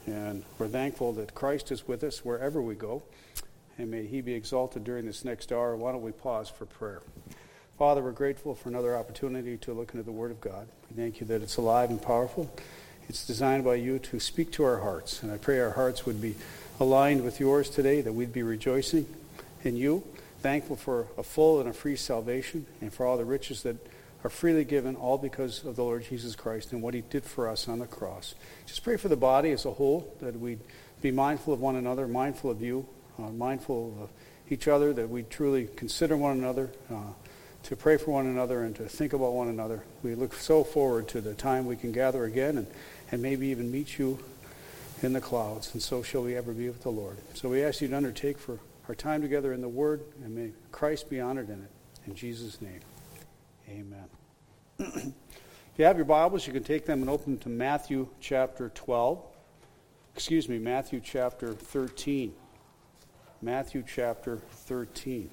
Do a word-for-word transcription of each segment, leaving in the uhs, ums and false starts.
And we're thankful that Christ is with us wherever we go. And may he be exalted during this next hour. Why don't we pause for prayer? Father, we're grateful for another opportunity to look into the Word of God. We thank you that it's alive and powerful. It's designed by you to speak to our hearts. And I pray our hearts would be aligned with yours today, that we'd be rejoicing in you, thankful for a full and a free salvation, and for all the riches that are freely given, all because of the Lord Jesus Christ and what he did for us on the cross. Just pray for the body as a whole, that we'd be mindful of one another, mindful of you, uh, mindful of each other, that we truly consider one another, uh, to pray for one another and to think about one another. We look so forward to the time we can gather again and, and maybe even meet you in the clouds, and so shall we ever be with the Lord. So we ask you to undertake for our time together in the Word, and may Christ be honored in it. In Jesus' name. Amen. If you have your Bibles, you can take them and open to Matthew chapter twelve. Excuse me, Matthew chapter thirteen. Matthew chapter thirteen.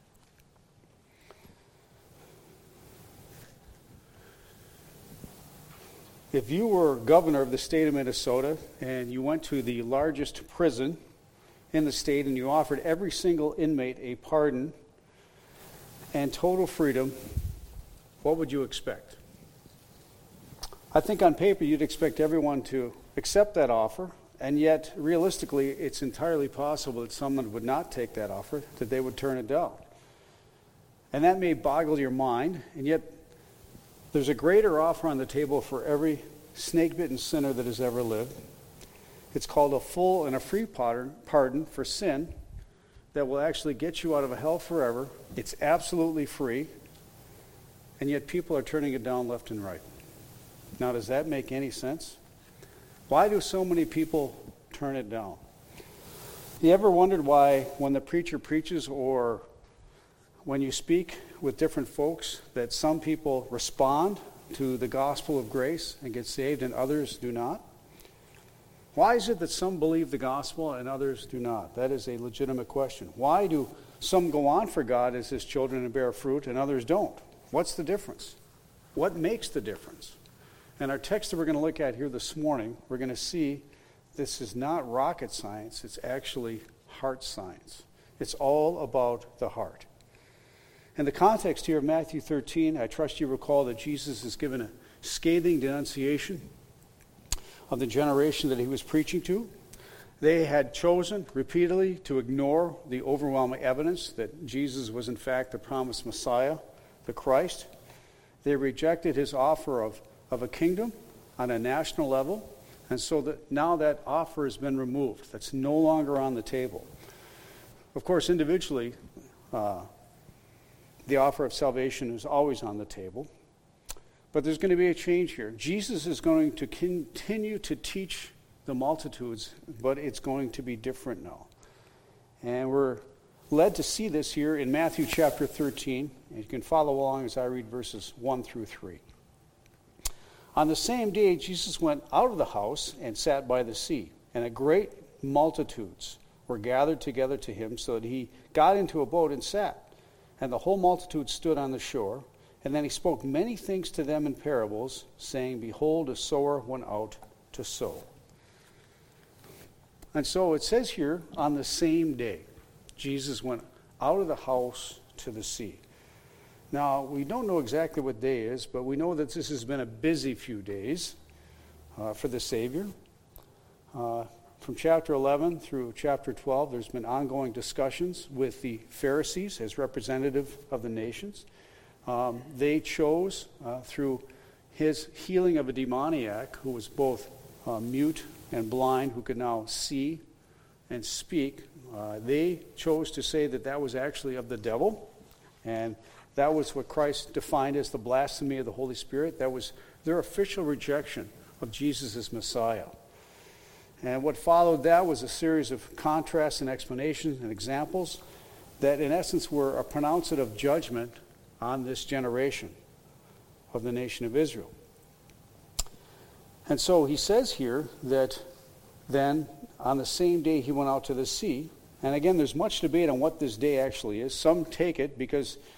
If you were governor of the state of Minnesota and you went to the largest prison in the state and you offered every single inmate a pardon and total freedom, what would you expect? I think on paper you'd expect everyone to accept that offer, and yet realistically it's entirely possible that someone would not take that offer, that they would turn it down. And that may boggle your mind, and yet there's a greater offer on the table for every snake-bitten sinner that has ever lived. It's called a full and a free pardon for sin that will actually get you out of hell forever. It's absolutely free. And yet people are turning it down left and right. Now, does that make any sense? Why do so many people turn it down? You ever wondered why when the preacher preaches or when you speak with different folks that some people respond to the gospel of grace and get saved and others do not? Why is it that some believe the gospel and others do not? That is a legitimate question. Why do some go on for God as his children and bear fruit and others don't? What's the difference? What makes the difference? And our text that we're going to look at here this morning, we're going to see this is not rocket science, it's actually heart science. It's all about the heart. In the context here of Matthew thirteen, I trust you recall that Jesus has given a scathing denunciation of the generation that he was preaching to. They had chosen repeatedly to ignore the overwhelming evidence that Jesus was in fact the promised Messiah, the Christ. They rejected his offer of, of a kingdom on a national level, and so that now that offer has been removed. That's no longer on the table. Of course, individually, uh, the offer of salvation is always on the table, but there's going to be a change here. Jesus is going to continue to teach the multitudes, but it's going to be different now. And we're led to see this here in Matthew chapter thirteen. And you can follow along as I read verses one through three. On the same day, Jesus went out of the house and sat by the sea, and a great multitudes were gathered together to him, so that he got into a boat and sat. And the whole multitude stood on the shore. And then he spoke many things to them in parables, saying, Behold, a sower went out to sow. And so it says here, on the same day, Jesus went out of the house to the sea. Now, we don't know exactly what day it is, but we know that this has been a busy few days uh, for the Savior. Uh, from chapter eleven through chapter twelve, there's been ongoing discussions with the Pharisees as representative of the nations. Um, they chose, uh, through his healing of a demoniac who was both uh, mute and blind, who could now see and speak, uh, they chose to say that that was actually of the devil, and that was what Christ defined as the blasphemy of the Holy Spirit. That was their official rejection of Jesus as Messiah. And what followed that was a series of contrasts and explanations and examples that in essence were a pronouncement of judgment on this generation of the nation of Israel. And so he says here that then on the same day he went out to the sea. And again, there's much debate on what this day actually is. Some take it because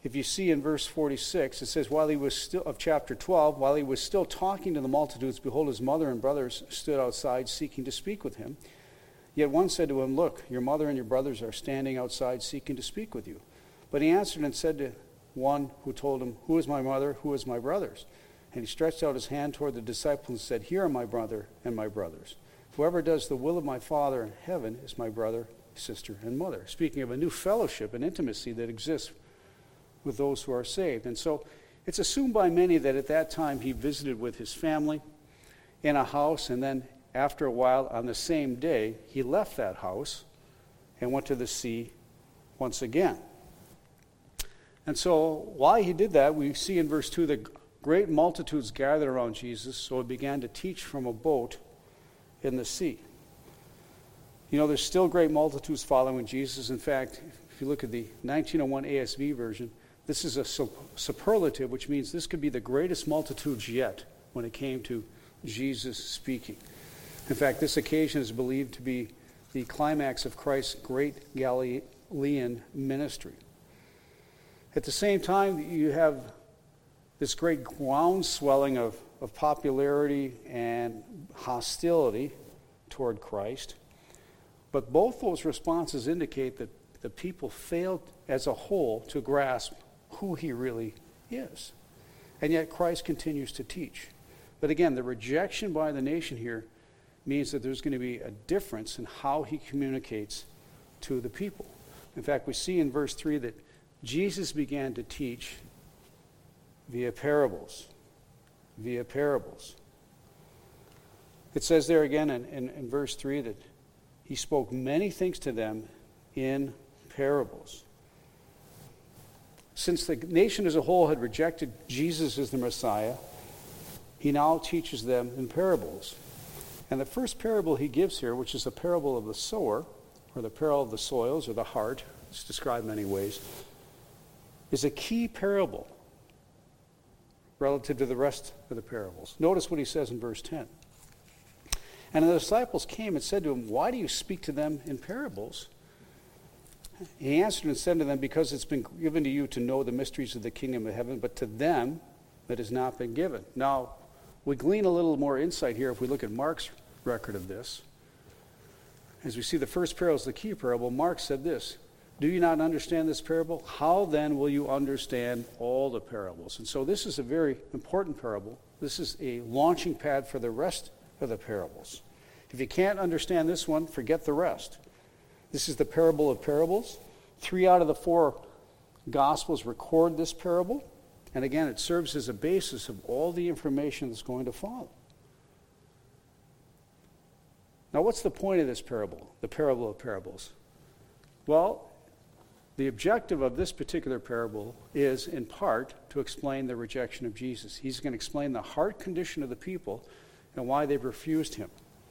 if you see in verse forty-six, it says, while he was still, of chapter twelve, while he was still talking to the multitudes, behold, his mother and brothers stood outside seeking to speak with him. Yet one said to him, look, your mother and your brothers are standing outside seeking to speak with you. But he answered and said to one who told him, who is my mother, who is my brothers? And he stretched out his hand toward the disciples and said, here are my brother and my brothers. Whoever does the will of my Father in heaven is my brother, sister, and mother. Speaking of a new fellowship and intimacy that exists with those who are saved. And so it's assumed by many that at that time he visited with his family in a house, and then after a while, on the same day, he left that house and went to the sea once again. And so why he did that, we see in verse two that great multitudes gathered around Jesus, so he began to teach from a boat in the sea. You know, there's still great multitudes following Jesus. In fact, if you look at the nineteen oh one A S V version, this is a superlative, which means this could be the greatest multitudes yet when it came to Jesus speaking. In fact, this occasion is believed to be the climax of Christ's great Galilean ministry. At the same time, you have this great groundswelling of, of popularity and hostility toward Christ. But both those responses indicate that the people failed as a whole to grasp who he really is. And yet Christ continues to teach. But again, the rejection by the nation here means that there's going to be a difference in how he communicates to the people. In fact, we see in verse three that Jesus began to teach via parables. Via parables. It says there again in, in, in verse three that he spoke many things to them in parables. Since the nation as a whole had rejected Jesus as the Messiah, he now teaches them in parables. And the first parable he gives here, which is a parable of the sower, or the parable of the soils, or the heart, it's described many ways, is a key parable relative to the rest of the parables. Notice what he says in verse ten. And the disciples came and said to him, why do you speak to them in parables? He answered and said to them, because it's been given to you to know the mysteries of the kingdom of heaven, but to them that has not been given. Now, we glean a little more insight here if we look at Mark's record of this. As we see the first parable is the key parable, Mark said this, do you not understand this parable? How then will you understand all the parables? And so this is a very important parable. This is a launching pad for the rest of the parables. If you can't understand this one, forget the rest. This is the parable of parables. Three out of the four Gospels record this parable. And again, it serves as a basis of all the information that's going to follow. Now, what's the point of this parable, the parable of parables? Well, the objective of this particular parable is, in part, to explain the rejection of Jesus. He's going to explain the heart condition of the people and why they've refused him.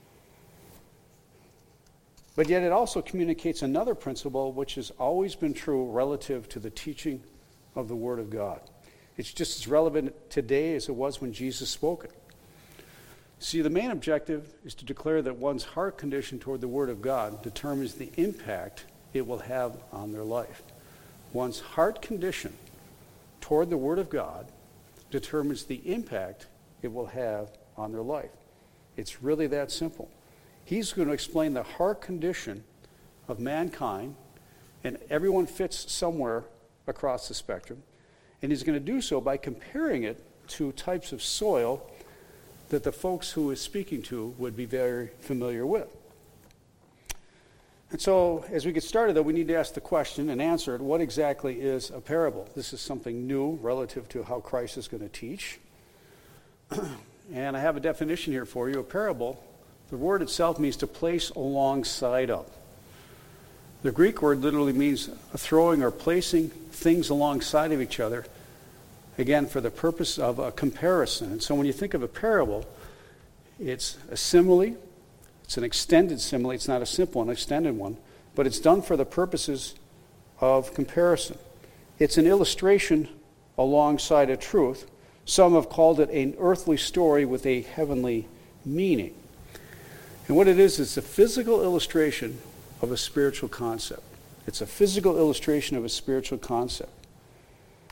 But yet it also communicates another principle which has always been true relative to the teaching of the Word of God. It's just as relevant today as it was when Jesus spoke it. See, the main objective is to declare that one's heart condition toward the Word of God determines the impact it will have on their life. One's heart condition toward the Word of God determines the impact it will have on their life. It's really that simple. He's going to explain the heart condition of mankind, and everyone fits somewhere across the spectrum, and he's going to do so by comparing it to types of soil that the folks who he's speaking to would be very familiar with. And so, as we get started, though, we need to ask the question and answer it, what exactly is a parable? This is something new relative to how Christ is going to teach. And I have a definition here for you. A parable, the word itself means to place alongside of. The Greek word literally means throwing or placing things alongside of each other, again, for the purpose of a comparison. And so when you think of a parable, it's a simile. It's an extended simile. It's not a simple one, an extended one. But it's done for the purposes of comparison. It's an illustration alongside a truth. Some have called it an earthly story with a heavenly meaning. And what it is, it's a physical illustration of a spiritual concept. It's a physical illustration of a spiritual concept.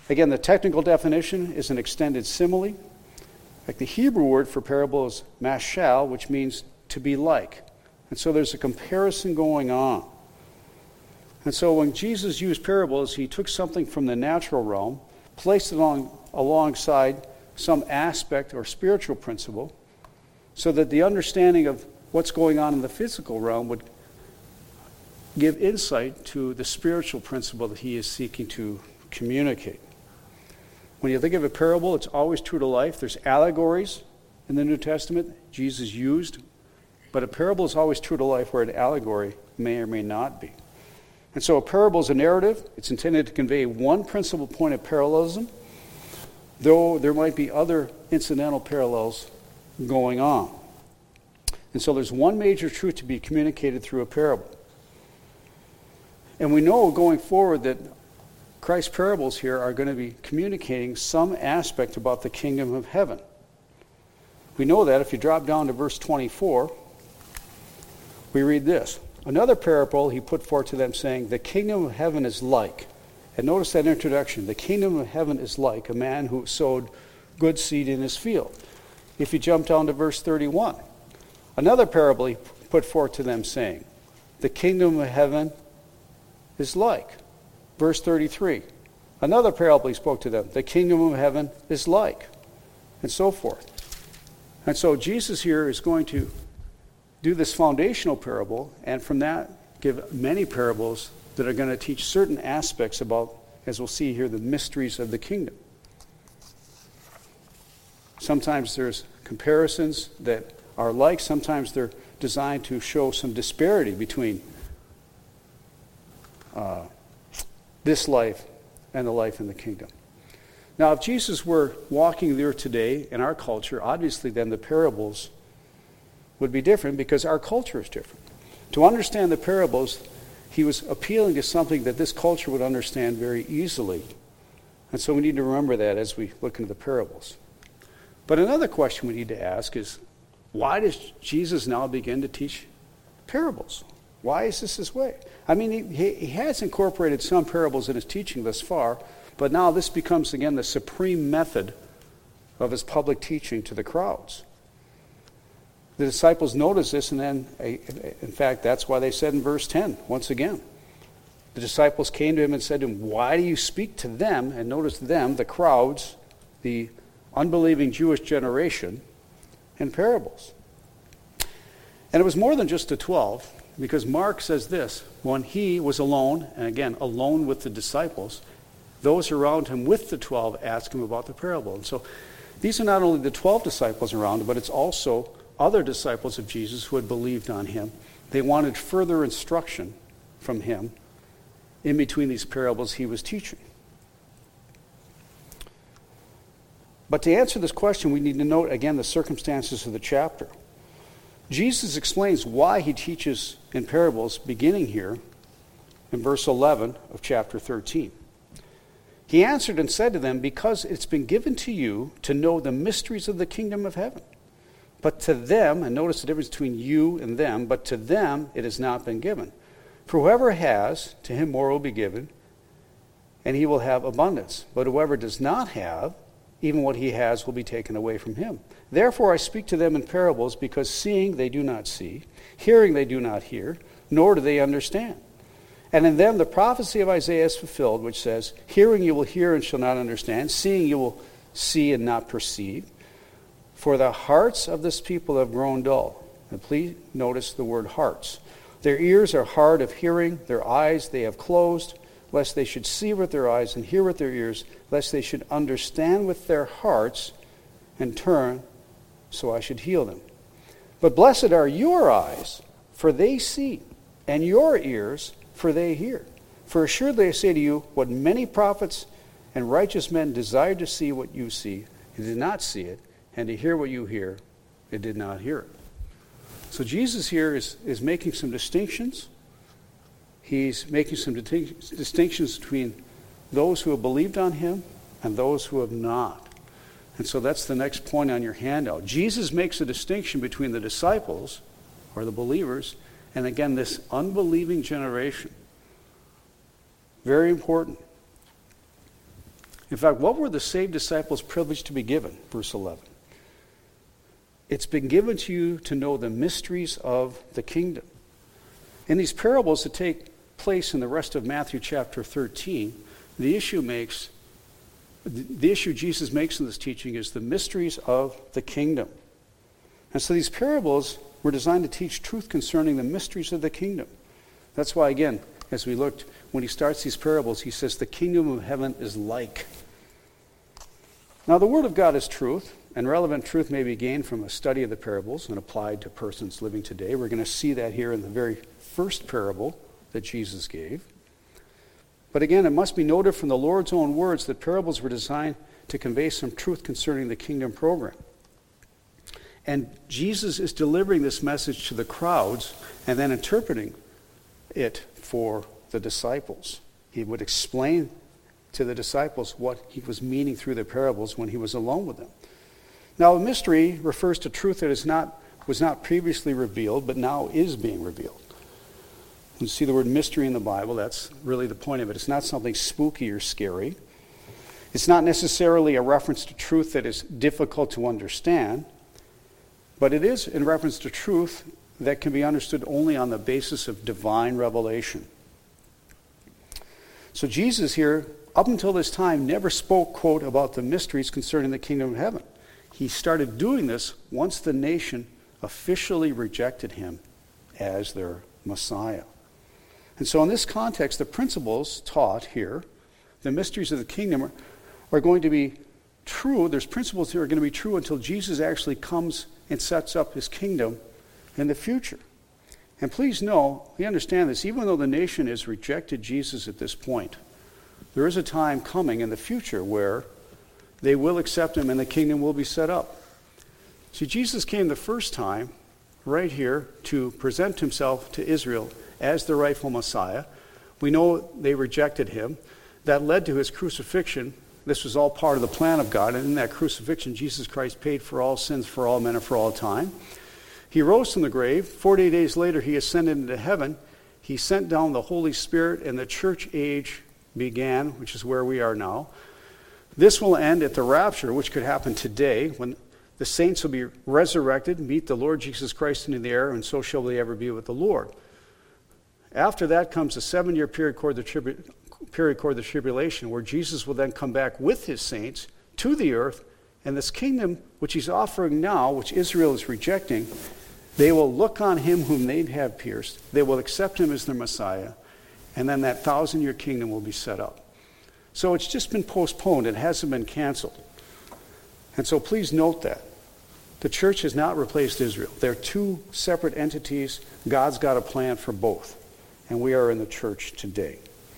Again, the technical definition is an extended simile. Like the Hebrew word for parable is mashal, which means to be like. And so there's a comparison going on. And so when Jesus used parables, he took something from the natural realm, placed it along, alongside some aspect or spiritual principle, so that the understanding of what's going on in the physical realm would give insight to the spiritual principle that he is seeking to communicate. When you think of a parable, it's always true to life. There's allegories in the New Testament Jesus used, but a parable is always true to life where an allegory may or may not be. And so a parable is a narrative. It's intended to convey one principal point of parallelism, though there might be other incidental parallels going on. And so there's one major truth to be communicated through a parable. And we know going forward that Christ's parables here are going to be communicating some aspect about the kingdom of heaven. We know that if you drop down to verse twenty-four, we read this. Another parable he put forth to them, saying, the kingdom of heaven is like. And notice that introduction. The kingdom of heaven is like a man who sowed good seed in his field. If you jump down to verse thirty-one, another parable he put forth to them, saying, the kingdom of heaven is like. Verse thirty-three, another parable he spoke to them, the kingdom of heaven is like, and so forth. And so Jesus here is going to do this foundational parable, and from that give many parables that are going to teach certain aspects about, as we'll see here, the mysteries of the kingdom. Sometimes there's comparisons that are like, sometimes they're designed to show some disparity between uh, this life and the life in the kingdom. Now, if Jesus were walking the earth today in our culture, obviously then the parables would be different because our culture is different. To understand the parables, he was appealing to something that this culture would understand very easily. And so we need to remember that as we look into the parables. But another question we need to ask is, why does Jesus now begin to teach parables? Why is this his way? I mean, he, he has incorporated some parables in his teaching thus far, but now this becomes, again, the supreme method of his public teaching to the crowds. The disciples noticed this, and then, in fact, that's why they said in verse ten, once again, the disciples came to him and said to him, why do you speak to them, and notice them, the crowds, the unbelieving Jewish generation, in parables? And it was more than just the twelve, because Mark says this, when he was alone, and again, alone with the disciples, those around him with the twelve asked him about the parable. And so these are not only the twelve disciples around him, but it's also other disciples of Jesus who had believed on him. They wanted further instruction from him in between these parables he was teaching. But to answer this question, we need to note again the circumstances of the chapter. Jesus explains why he teaches in parables beginning here in verse eleven of chapter thirteen. He answered and said to them, because it's been given to you to know the mysteries of the kingdom of heaven. But to them, and notice the difference between you and them, but to them it has not been given. For whoever has, to him more will be given, and he will have abundance. But whoever does not have, even what he has will be taken away from him. Therefore I speak to them in parables, because seeing they do not see, hearing they do not hear, nor do they understand. And in them the prophecy of Isaiah is fulfilled, which says, hearing you will hear and shall not understand, seeing you will see and not perceive. For the hearts of this people have grown dull. And please notice the word hearts. Their ears are hard of hearing, their eyes they have closed, lest they should see with their eyes and hear with their ears, lest they should understand with their hearts and turn, so I should heal them. But blessed are your eyes, for they see, and your ears, for they hear. For assuredly I say to you, what many prophets and righteous men desired to see what you see, and did not see it, and to hear what you hear, they did not hear it. So Jesus here is, is making some distinctions. He's making some distinctions between those who have believed on him and those who have not. And so that's the next point on your handout. Jesus makes a distinction between the disciples, or the believers, and again, this unbelieving generation. Very important. In fact, what were the saved disciples privileged to be given? Verse eleven. It's been given to you to know the mysteries of the kingdom. In these parables that take place in the rest of Matthew chapter thirteen, the issue makes the issue Jesus makes in this teaching is the mysteries of the kingdom. And so these parables were designed to teach truth concerning the mysteries of the kingdom. That's why, again, as we looked, when he starts these parables, he says the kingdom of heaven is like. Now, the word of God is truth, and relevant truth may be gained from a study of the parables and applied to persons living today. We're going to see that here in the very first parable that Jesus gave. But again, it must be noted from the Lord's own words that parables were designed to convey some truth concerning the kingdom program. And Jesus is delivering this message to the crowds and then interpreting it for the disciples. He would explain to the disciples what he was meaning through the parables when he was alone with them. Now, a mystery refers to truth that is not, was not previously revealed, but now is being revealed. You see the word mystery in the Bible, that's really the point of it. It's not something spooky or scary. It's not necessarily a reference to truth that is difficult to understand, but it is in reference to truth that can be understood only on the basis of divine revelation. So Jesus here, up until this time, never spoke, quote, about the mysteries concerning the kingdom of heaven. He started doing this once the nation officially rejected him as their Messiah. And so in this context, the principles taught here, the mysteries of the kingdom, are, are going to be true. There's principles that are going to be true until Jesus actually comes and sets up his kingdom in the future. And please know, we understand this, even though the nation has rejected Jesus at this point, there is a time coming in the future where they will accept him and the kingdom will be set up. See, Jesus came the first time right here to present himself to Israel as the rightful Messiah. We know they rejected him. That led to his crucifixion. This was all part of the plan of God. And in that crucifixion, Jesus Christ paid for all sins for all men and for all time. He rose from the grave. Forty days later, he ascended into heaven. He sent down the Holy Spirit, and the church age began, which is where we are now. This will end at the rapture, which could happen today, when the saints will be resurrected, meet the Lord Jesus Christ into the air, and so shall they ever be with the Lord. After that comes a seven-year period called the, tribu- period called the tribulation, where Jesus will then come back with his saints to the earth, and this kingdom which he's offering now, which Israel is rejecting, they will look on him whom they have pierced. They will accept him as their Messiah, and then that thousand-year kingdom will be set up. So it's just been postponed. It hasn't been canceled. And so please note that. The church has not replaced Israel. They're two separate entities. God's got a plan for both. And we are in the church today.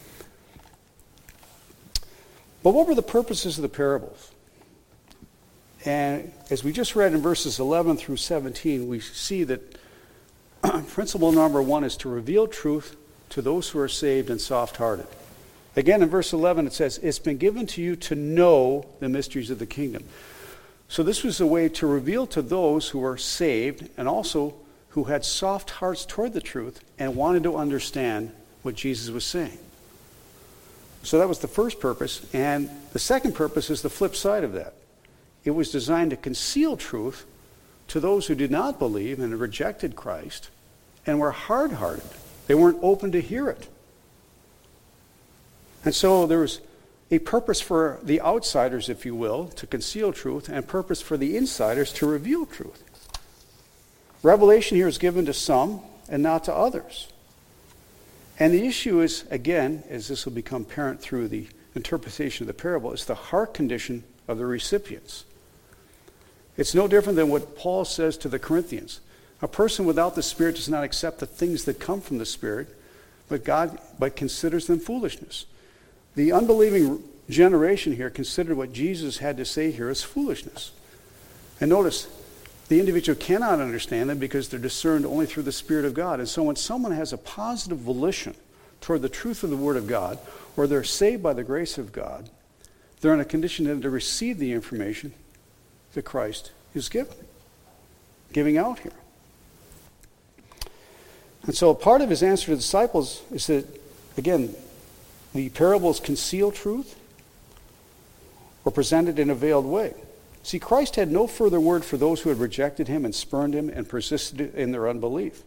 But what were the purposes of the parables? And as we just read in verses eleven through seventeen, we see that principle number one is to reveal truth to those who are saved and soft-hearted. Again, in verse eleven, it says, it's been given to you to know the mysteries of the kingdom. So this was a way to reveal to those who were saved and also who had soft hearts toward the truth and wanted to understand what Jesus was saying. So that was the first purpose. And the second purpose is the flip side of that. It was designed to conceal truth to those who did not believe and rejected Christ and were hard-hearted. They weren't open to hear it. And so there was a purpose for the outsiders, if you will, to conceal truth, and purpose for the insiders to reveal truth. Revelation here is given to some and not to others. And the issue is, again, as this will become apparent through the interpretation of the parable, is the heart condition of the recipients. It's no different than what Paul says to the Corinthians. A person without the Spirit does not accept the things that come from the Spirit, but God but considers them foolishness. The unbelieving generation here considered what Jesus had to say here as foolishness. And notice, the individual cannot understand them because they're discerned only through the Spirit of God. And so when someone has a positive volition toward the truth of the Word of God, or they're saved by the grace of God, they're in a condition then to receive the information that Christ is given, giving out here. And so part of his answer to the disciples is that, again, the parables conceal truth, presented in a veiled way. See, Christ had no further word for those who had rejected him and spurned him and persisted in their unbelief.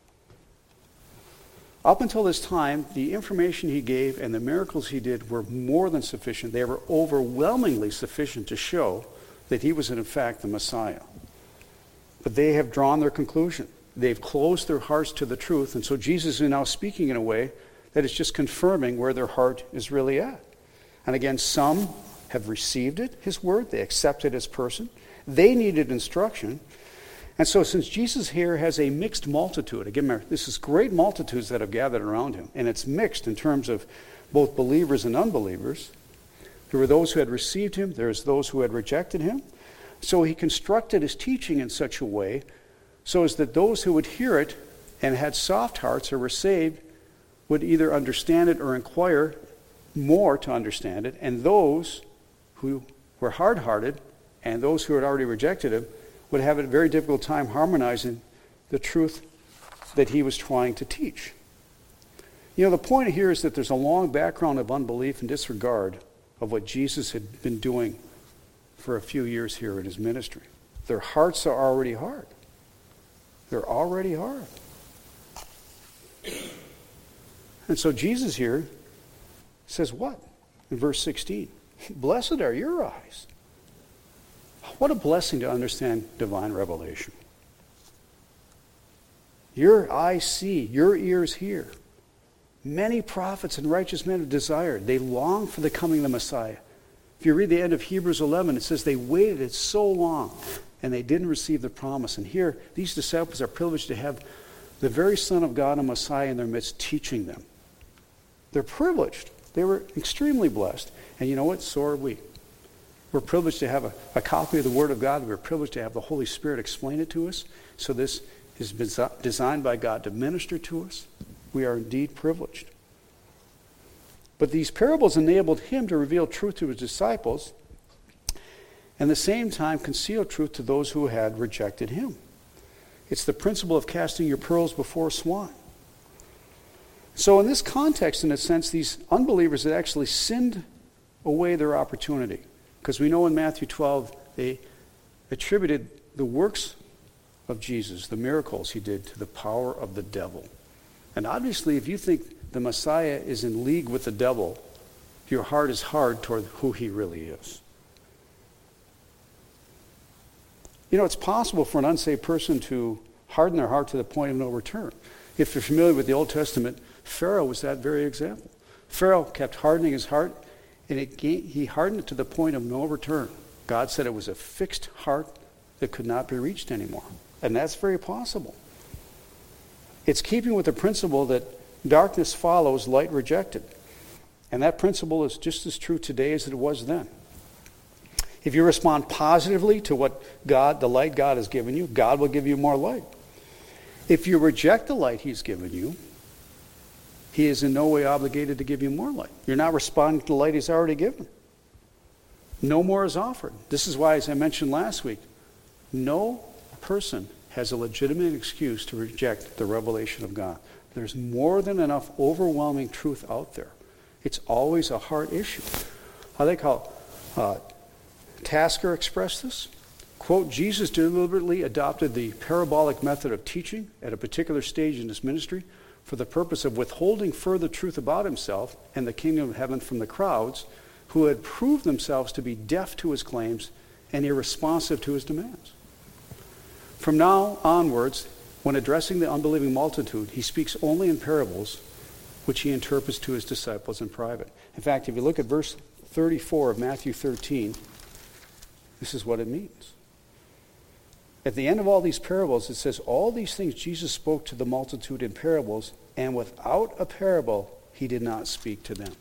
Up until this time, the information he gave and the miracles he did were more than sufficient. They were overwhelmingly sufficient to show that he was in fact the Messiah. But they have drawn their conclusion. They've closed their hearts to the truth, and so Jesus is now speaking in a way that is just confirming where their heart is really at. And again, some have received it, his word. They accept it as person. They needed instruction. And so since Jesus here has a mixed multitude, again, remember, this is great multitudes that have gathered around him, and it's mixed in terms of both believers and unbelievers. There were those who had received him. There's those who had rejected him. So he constructed his teaching in such a way so as that those who would hear it and had soft hearts or were saved would either understand it or inquire more to understand it, and those who were hard-hearted and those who had already rejected him would have a very difficult time harmonizing the truth that he was trying to teach. You know, the point here is that there's a long background of unbelief and disregard of what Jesus had been doing for a few years here in his ministry. Their hearts are already hard. They're already hard. And so Jesus here says what? In verse sixteen, blessed are your eyes. What a blessing to understand divine revelation. Your eyes see, your ears hear. Many prophets and righteous men have desired. They long for the coming of the Messiah. If you read the end of Hebrews eleven, it says they waited it so long and they didn't receive the promise. And here, these disciples are privileged to have the very Son of God and Messiah in their midst teaching them. They're privileged. They were extremely blessed. And you know what? So are we. We're privileged to have a, a copy of the Word of God. We're privileged to have the Holy Spirit explain it to us. So this is designed by God to minister to us. We are indeed privileged. But these parables enabled him to reveal truth to his disciples and at the same time conceal truth to those who had rejected him. It's the principle of casting your pearls before swine. So in this context, in a sense, these unbelievers had actually sinned away their opportunity. Because we know in Matthew twelve, they attributed the works of Jesus, the miracles he did, to the power of the devil. And obviously, if you think the Messiah is in league with the devil, your heart is hard toward who he really is. You know, it's possible for an unsaved person to harden their heart to the point of no return. If you're familiar with the Old Testament, Pharaoh was that very example. Pharaoh kept hardening his heart, and it, he hardened it to the point of no return. God said it was a fixed heart that could not be reached anymore. And that's very possible. It's keeping with the principle that darkness follows light rejected. And that principle is just as true today as it was then. If you respond positively to what God, the light God has given you, God will give you more light. If you reject the light he's given you, he is in no way obligated to give you more light. You're not responding to the light he's already given. No more is offered. This is why, as I mentioned last week, no person has a legitimate excuse to reject the revelation of God. There's more than enough overwhelming truth out there. It's always a hard issue. I think how uh, Tasker expressed this. Quote, Jesus deliberately adopted the parabolic method of teaching at a particular stage in his ministry for the purpose of withholding further truth about himself and the kingdom of heaven from the crowds who had proved themselves to be deaf to his claims and irresponsive to his demands. From now onwards, when addressing the unbelieving multitude, he speaks only in parables, which he interprets to his disciples in private. In fact, if you look at verse thirty-four of Matthew thirteen, this is what it means. At the end of all these parables, it says, all these things Jesus spoke to the multitude in parables, and without a parable, he did not speak to them.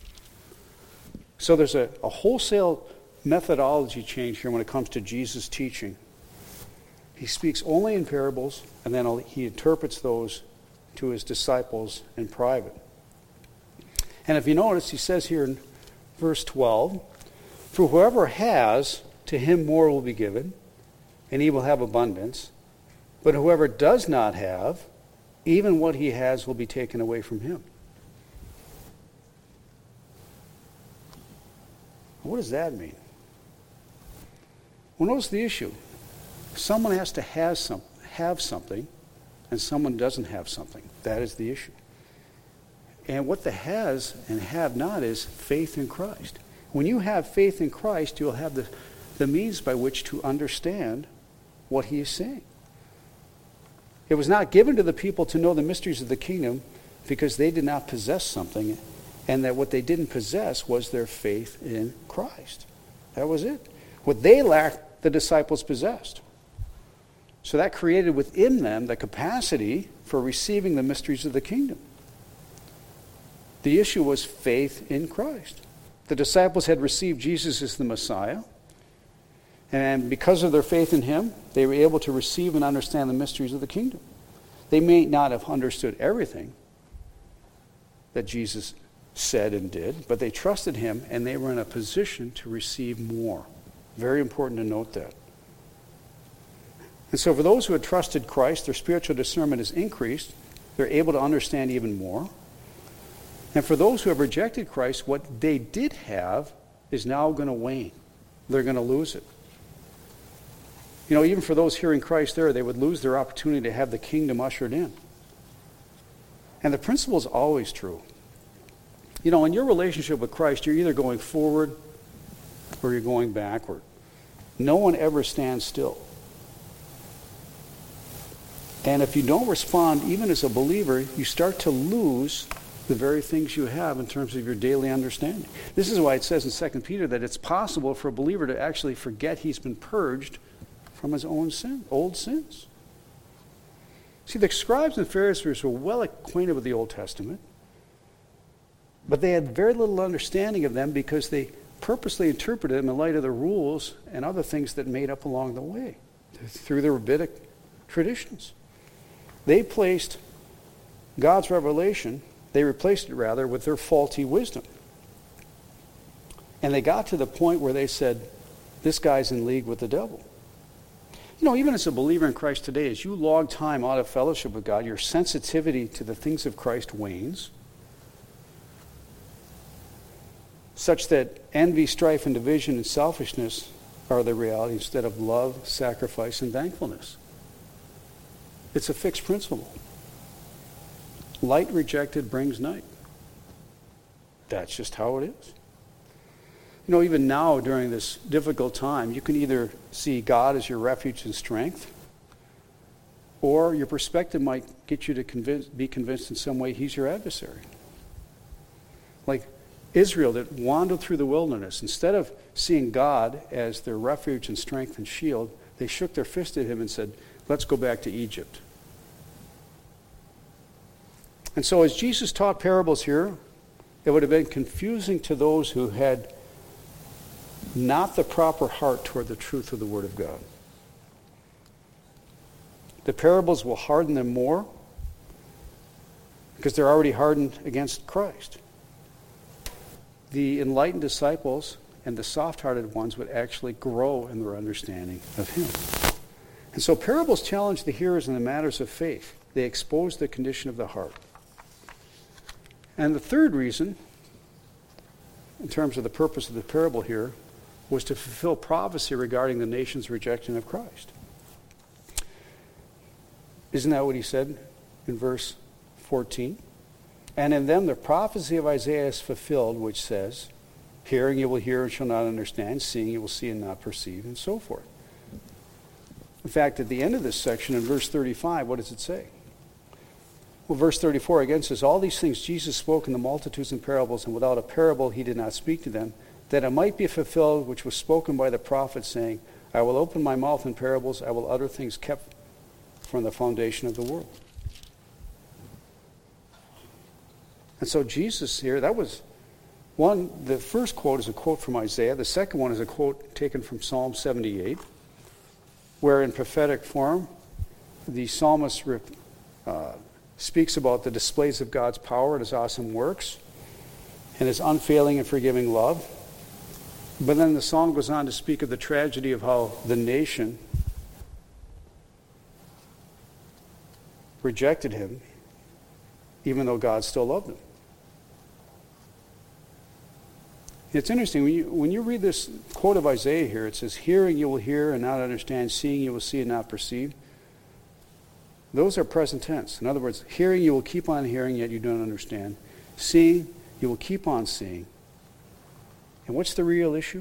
So there's a, a wholesale methodology change here when it comes to Jesus' teaching. He speaks only in parables, and then he interprets those to his disciples in private. And if you notice, he says here in verse twelve, for whoever has, to him more will be given, and he will have abundance. But whoever does not have, even what he has will be taken away from him. What does that mean? Well, notice the issue. Someone has to have, some, have something, and someone doesn't have something. That is the issue. And what the has and have not is faith in Christ. When you have faith in Christ, you'll have the, the means by which to understand what he is saying. It was not given to the people to know the mysteries of the kingdom because they did not possess something, and that what they didn't possess was their faith in Christ. That was it. What they lacked, the disciples possessed. So that created within them the capacity for receiving the mysteries of the kingdom. The issue was faith in Christ. The disciples had received Jesus as the Messiah, and because of their faith in him, they were able to receive and understand the mysteries of the kingdom. They may not have understood everything that Jesus said and did, but they trusted him, and they were in a position to receive more. Very important to note that. And so for those who had trusted Christ, their spiritual discernment is increased. They're able to understand even more. And for those who have rejected Christ, what they did have is now going to wane. They're going to lose it. You know, even for those hearing Christ there, they would lose their opportunity to have the kingdom ushered in. And the principle is always true. You know, in your relationship with Christ, you're either going forward or you're going backward. No one ever stands still. And if you don't respond, even as a believer, you start to lose the very things you have in terms of your daily understanding. This is why it says in Second Peter that it's possible for a believer to actually forget he's been purged from his own sin, old sins. See, the scribes and Pharisees were well acquainted with the Old Testament, but they had very little understanding of them because they purposely interpreted them in light of the rules and other things that made up along the way through the rabbinic traditions. They placed God's revelation, they replaced it rather, with their faulty wisdom. And they got to the point where they said, this guy's in league with the devil. You know, even as a believer in Christ today, as you log time out of fellowship with God, your sensitivity to the things of Christ wanes, such that envy, strife, and division and selfishness are the reality instead of love, sacrifice, and thankfulness. It's a fixed principle. Light rejected brings night. That's just how it is. You know, even now during this difficult time, you can either see God as your refuge and strength, or your perspective might get you to convince, be convinced in some way he's your adversary. Like Israel that wandered through the wilderness, instead of seeing God as their refuge and strength and shield, they shook their fist at him and said, let's go back to Egypt. And so as Jesus taught parables here, it would have been confusing to those who had not the proper heart toward the truth of the Word of God. The parables will harden them more because they're already hardened against Christ. The enlightened disciples and the soft-hearted ones would actually grow in their understanding of him. And so parables challenge the hearers in the matters of faith. They expose the condition of the heart. And the third reason, in terms of the purpose of the parable here, was to fulfill prophecy regarding the nation's rejection of Christ. Isn't that what he said in verse fourteen? And in them the prophecy of Isaiah is fulfilled, which says, hearing you will hear and shall not understand, seeing you will see and not perceive, and so forth. In fact, at the end of this section, in verse thirty-five, what does it say? Well, verse thirty-four again says, all these things Jesus spoke in the multitudes and parables, and without a parable he did not speak to them, that it might be fulfilled which was spoken by the prophet, saying, I will open my mouth in parables, I will utter things kept from the foundation of the world. And so Jesus here, that was one, the first quote is a quote from Isaiah. The second one is a quote taken from Psalm seventy-eight, where in prophetic form, the psalmist uh, speaks about the displays of God's power and his awesome works and his unfailing and forgiving love. But then the psalm goes on to speak of the tragedy of how the nation rejected him, even though God still loved him. It's interesting, when you, when you read this quote of Isaiah here, it says, hearing you will hear and not understand, seeing you will see and not perceive. Those are present tense. In other words, hearing you will keep on hearing, yet you don't understand. Seeing, you will keep on seeing. And what's the real issue?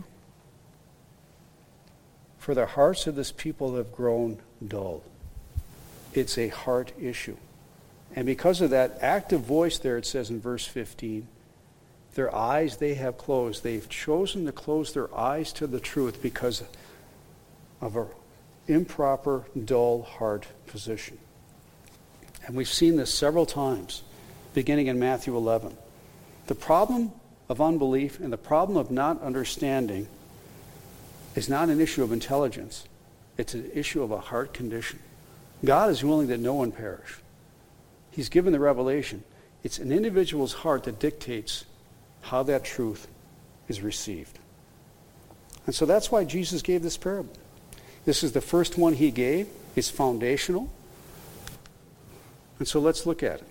For the hearts of this people have grown dull. It's a heart issue. And because of that active voice there, it says in verse fifteen, their eyes they have closed. They've chosen to close their eyes to the truth because of an improper, dull heart position. And we've seen this several times, beginning in Matthew eleven. The problem of unbelief and the problem of not understanding is not an issue of intelligence. It's an issue of a heart condition. God is willing that no one perish. He's given the revelation. It's an individual's heart that dictates how that truth is received. And so that's why Jesus gave this parable. This is the first one he gave. It's foundational. And so let's look at it.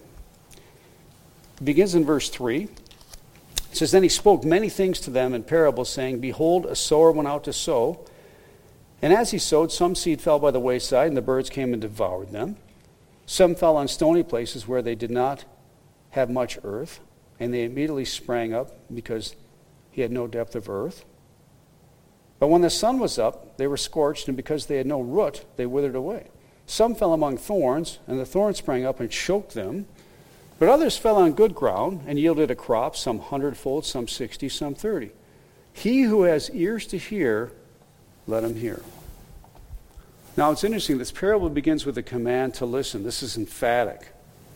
It begins in verse three. It says, then he spoke many things to them in parables, saying, behold, a sower went out to sow. And as he sowed, some seed fell by the wayside, and the birds came and devoured them. Some fell on stony places where they did not have much earth, and they immediately sprang up because he had no depth of earth. But when the sun was up, they were scorched, and because they had no root, they withered away. Some fell among thorns, and the thorns sprang up and choked them. But others fell on good ground and yielded a crop, some hundredfold, some sixty, some thirty. He who has ears to hear, let him hear. Now it's interesting, this parable begins with a command to listen. This is emphatic.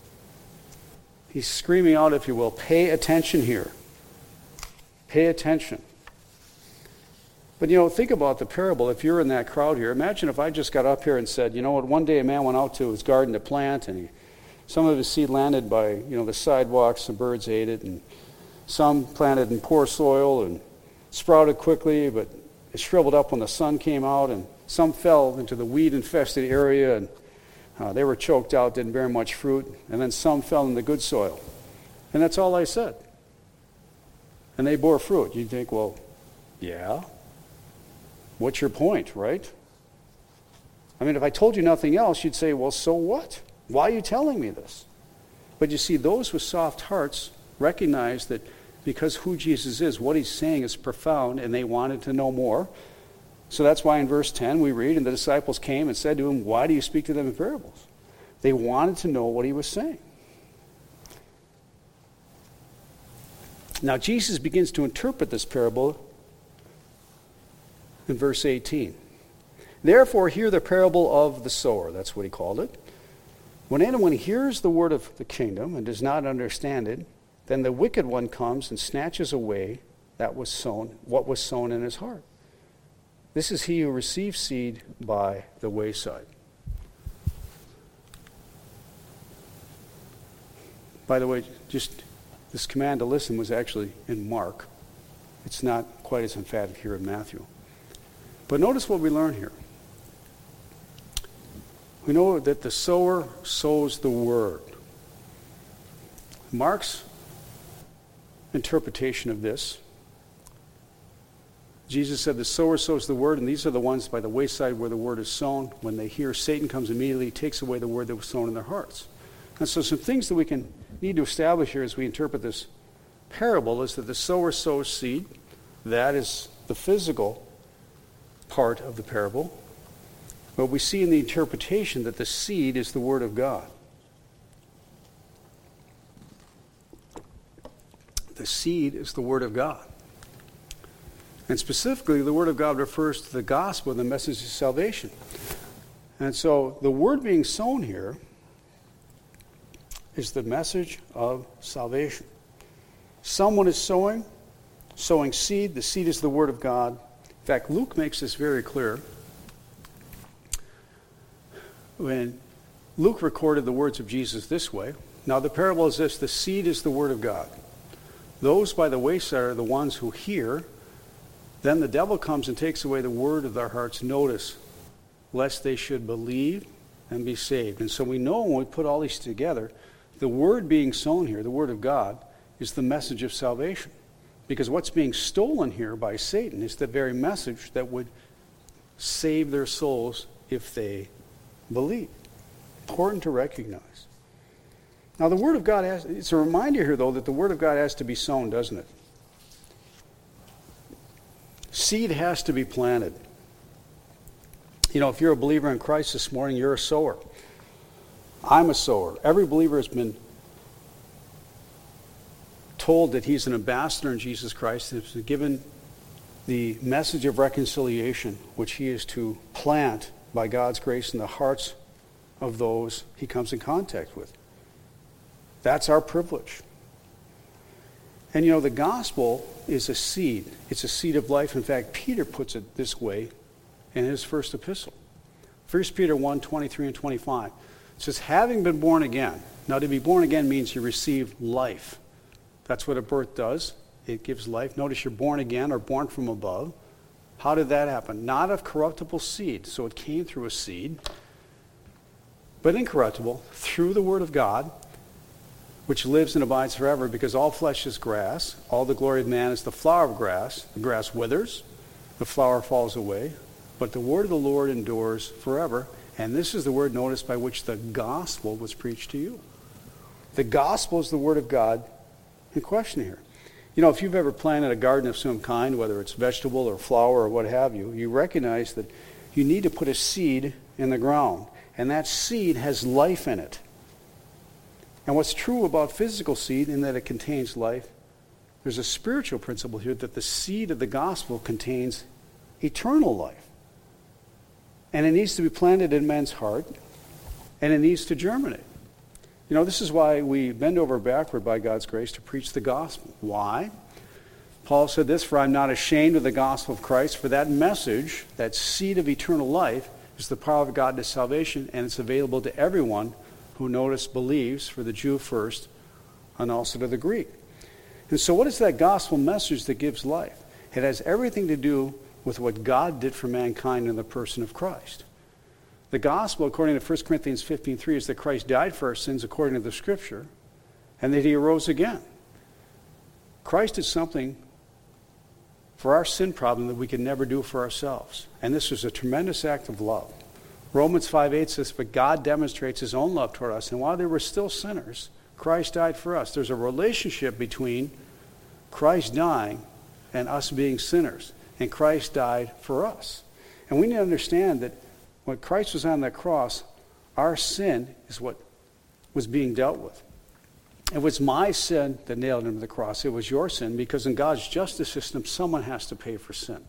He's screaming out, if you will, pay attention here. Pay attention. But, you know, think about the parable. If you're in that crowd here, imagine if I just got up here and said, you know what, one day a man went out to his garden to plant, and he, some of his seed landed by, you know, the sidewalks, the birds ate it, and some planted in poor soil and sprouted quickly, but it shriveled up when the sun came out, and some fell into the weed-infested area, and uh, they were choked out, didn't bear much fruit, and then some fell in the good soil. And that's all I said. And they bore fruit. You'd think, well, yeah. What's your point, right? I mean, if I told you nothing else, you'd say, well, so what? Why are you telling me this? But you see, those with soft hearts recognize that because who Jesus is, what he's saying is profound, and they wanted to know more. So that's why in verse ten we read, and the disciples came and said to him, why do you speak to them in parables? They wanted to know what he was saying. Now Jesus begins to interpret this parable in verse eighteen. Therefore hear the parable of the sower. That's what he called it. When anyone hears the word of the kingdom and does not understand it, then the wicked one comes and snatches away that was sown, what was sown in his heart. This is he who receives seed by the wayside. By the way, just this command to listen was actually in Mark. It's not quite as emphatic here in Matthew. But notice what we learn here. We know that the sower sows the word. Mark's interpretation of this, Jesus said the sower sows the word, and these are the ones by the wayside where the word is sown. When they hear, Satan comes immediately, takes away the word that was sown in their hearts. And so some things that we can need to establish here as we interpret this parable is that the sower sows seed. That is the physical part of the parable. But we see in the interpretation that the seed is the word of God. The seed is the word of God. And specifically, the word of God refers to the gospel, the message of salvation. And so the word being sown here is the message of salvation. Someone is sowing, sowing seed. The seed is the word of God. In fact, Luke makes this very clear. When Luke recorded the words of Jesus this way, now the parable is this, the seed is the word of God. Those by the wayside are the ones who hear. Then the devil comes and takes away the word of their hearts. Notice, lest they should believe and be saved. And so we know when we put all these together, the word being sown here, the word of God, is the message of salvation. Because what's being stolen here by Satan is the very message that would save their souls if they believe. Important to recognize. Now the Word of God has, it's a reminder here though that the Word of God has to be sown, doesn't it? Seed has to be planted. You know, if you're a believer in Christ this morning, you're a sower. I'm a sower. Every believer has been told that he's an ambassador in Jesus Christ, and has been given the message of reconciliation, which he is to plant by God's grace in the hearts of those he comes in contact with. That's our privilege. And you know, the gospel is a seed. It's a seed of life. In fact, Peter puts it this way in his first epistle. First Peter one, twenty-three and twenty-five. It says, having been born again. Now, to be born again means you receive life. That's what a birth does. It gives life. Notice you're born again or born from above. How did that happen? Not of corruptible seed. So it came through a seed. But incorruptible, through the word of God, which lives and abides forever, because all flesh is grass. All the glory of man is the flower of grass. The grass withers. The flower falls away. But the word of the Lord endures forever. And this is the word, notice, by which the gospel was preached to you. The gospel is the word of God in question here. You know, if you've ever planted a garden of some kind, whether it's vegetable or flower or what have you, you recognize that you need to put a seed in the ground. And that seed has life in it. And what's true about physical seed in that it contains life, there's a spiritual principle here that the seed of the gospel contains eternal life. And it needs to be planted in men's heart, and it needs to germinate. You know, this is why we bend over backward by God's grace to preach the gospel. Why? Paul said this, for I'm not ashamed of the gospel of Christ, for that message, that seed of eternal life, is the power of God to salvation, and it's available to everyone who, notice, believes, for the Jew first, and also to the Greek. And so what is that gospel message that gives life? It has everything to do with what God did for mankind in the person of Christ. The gospel, according to First Corinthians fifteen three, is that Christ died for our sins according to the Scripture, and that he arose again. Christ did something for our sin problem that we could never do for ourselves. And this was a tremendous act of love. Romans five eight says, but God demonstrates his own love toward us. And while they were still sinners, Christ died for us. There's a relationship between Christ dying and us being sinners. And Christ died for us. And we need to understand that when Christ was on that cross, our sin is what was being dealt with. It was my sin that nailed him to the cross. It was your sin, because in God's justice system, someone has to pay for sin.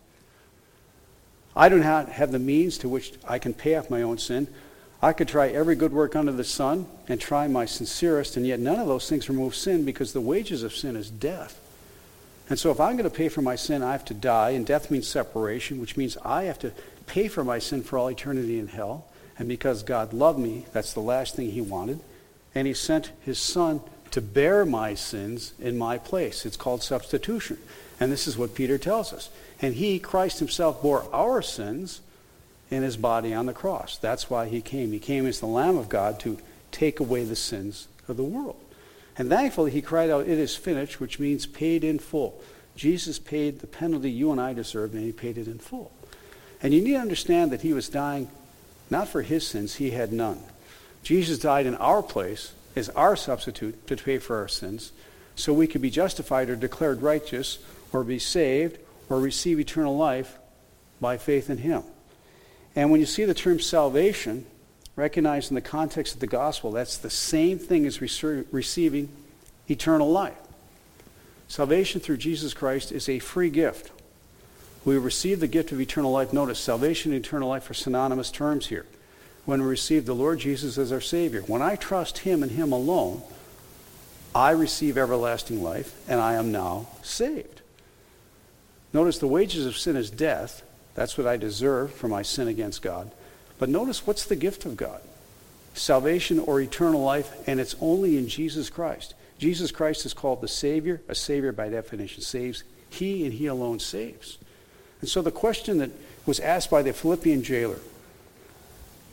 I don't have the means to which I can pay off my own sin. I could try every good work under the sun and try my sincerest, and yet none of those things remove sin, because the wages of sin is death. And so if I'm going to pay for my sin, I have to die, and death means separation, which means I have to pay for my sin for all eternity in hell. And because God loved me, that's the last thing he wanted, and he sent his son to bear my sins in my place. It's called substitution. And this is what Peter tells us. And he, Christ himself, bore our sins in his body on the cross. That's why he came. He came as the Lamb of God to take away the sins of the world. And thankfully, he cried out, it is finished, which means paid in full. Jesus paid the penalty you and I deserved, and he paid it in full. And you need to understand that he was dying not for his sins. He had none. Jesus died in our place as our substitute to pay for our sins, so we could be justified or declared righteous or be saved or receive eternal life by faith in him. And when you see the term salvation, recognize in the context of the gospel, that's the same thing as rece- receiving eternal life. Salvation through Jesus Christ is a free gift. We receive the gift of eternal life. Notice, salvation and eternal life are synonymous terms here. When we receive the Lord Jesus as our Savior, when I trust him and him alone, I receive everlasting life, and I am now saved. Notice the wages of sin is death. That's what I deserve for my sin against God. But notice, what's the gift of God? Salvation or eternal life, and it's only in Jesus Christ. Jesus Christ is called the Savior. A Savior, by definition, saves. He and he alone saves. And so the question that was asked by the Philippian jailer,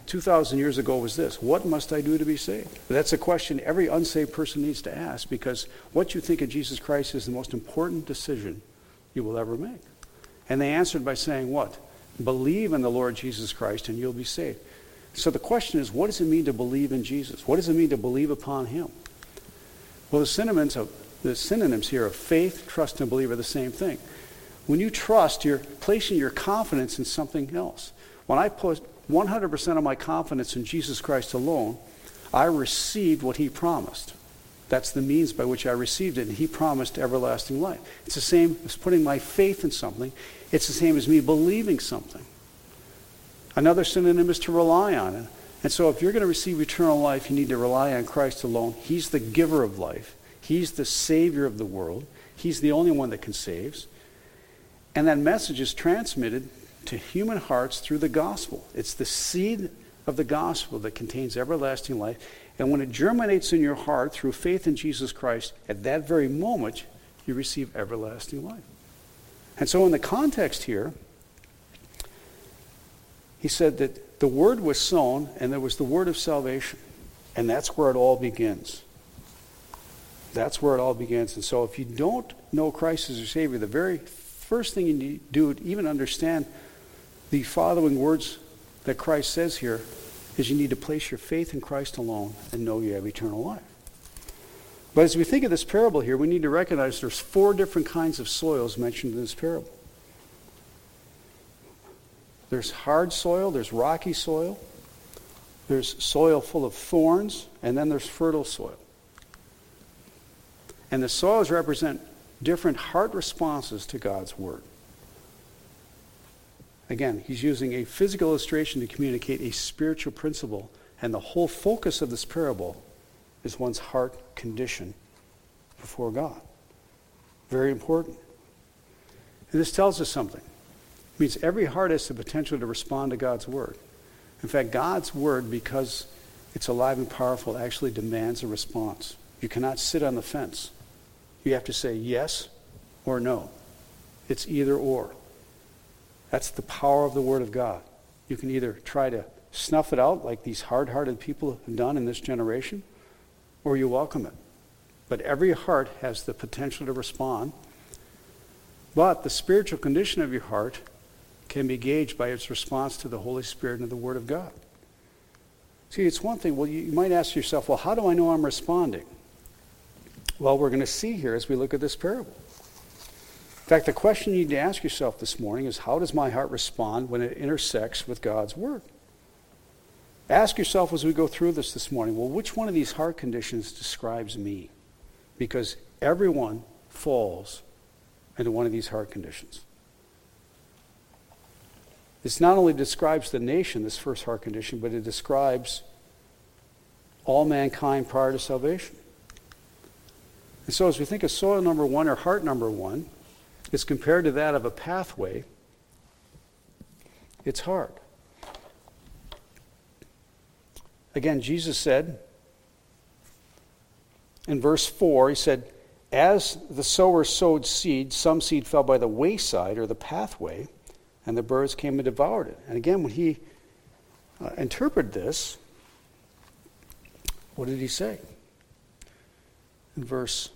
two thousand years ago was this: what must I do to be saved? That's a question every unsaved person needs to ask, because what you think of Jesus Christ is the most important decision you will ever make. And they answered by saying what? Believe in the Lord Jesus Christ and you'll be saved. So the question is, what does it mean to believe in Jesus? What does it mean to believe upon him? Well, the synonyms of the synonyms here of faith, trust, and believe are the same thing. When you trust, you're placing your confidence in something else. When I put one hundred percent of my confidence in Jesus Christ alone, I received what he promised. That's the means by which I received it, and he promised everlasting life. It's the same as putting my faith in something. It's the same as me believing something. Another synonym is to rely on it. And so if you're going to receive eternal life, you need to rely on Christ alone. He's the giver of life. He's the Savior of the world. He's the only one that can save. And that message is transmitted to human hearts through the gospel. It's the seed of the gospel that contains everlasting life. And when it germinates in your heart through faith in Jesus Christ, at that very moment, you receive everlasting life. And so in the context here, he said that the word was sown, and there was the word of salvation. And that's where it all begins. That's where it all begins. And so if you don't know Christ as your Savior, the very first thing you need to do to even understand the following words that Christ says here is you need to place your faith in Christ alone and know you have eternal life. But as we think of this parable here, we need to recognize there's four different kinds of soils mentioned in this parable. There's hard soil, there's rocky soil, there's soil full of thorns, and then there's fertile soil. And the soils represent different heart responses to God's word. Again, he's using a physical illustration to communicate a spiritual principle, and the whole focus of this parable is one's heart condition before God. Very important. And this tells us something. It means every heart has the potential to respond to God's word. In fact, God's word, because it's alive and powerful, actually demands a response. You cannot sit on the fence. You have to say yes or no. It's either or. That's the power of the word of God. You can either try to snuff it out like these hard-hearted people have done in this generation, or you welcome it. But every heart has the potential to respond. But the spiritual condition of your heart can be gauged by its response to the Holy Spirit and the Word of God. See, it's one thing, well, you, you might ask yourself, well, how do I know I'm responding? Well, we're going to see here as we look at this parable. In fact, the question you need to ask yourself this morning is, how does my heart respond when it intersects with God's Word? Ask yourself as we go through this this morning, well, which one of these heart conditions describes me? Because everyone falls into one of these heart conditions. This not only describes the nation, this first heart condition, but it describes all mankind prior to salvation. And so as we think of soil number one, or heart number one, it's compared to that of a pathway. It's hard. Again, Jesus said in verse four, he said, as the sower sowed seed, some seed fell by the wayside or the pathway, and the birds came and devoured it. And again, when he uh, interpreted this, what did he say? In verse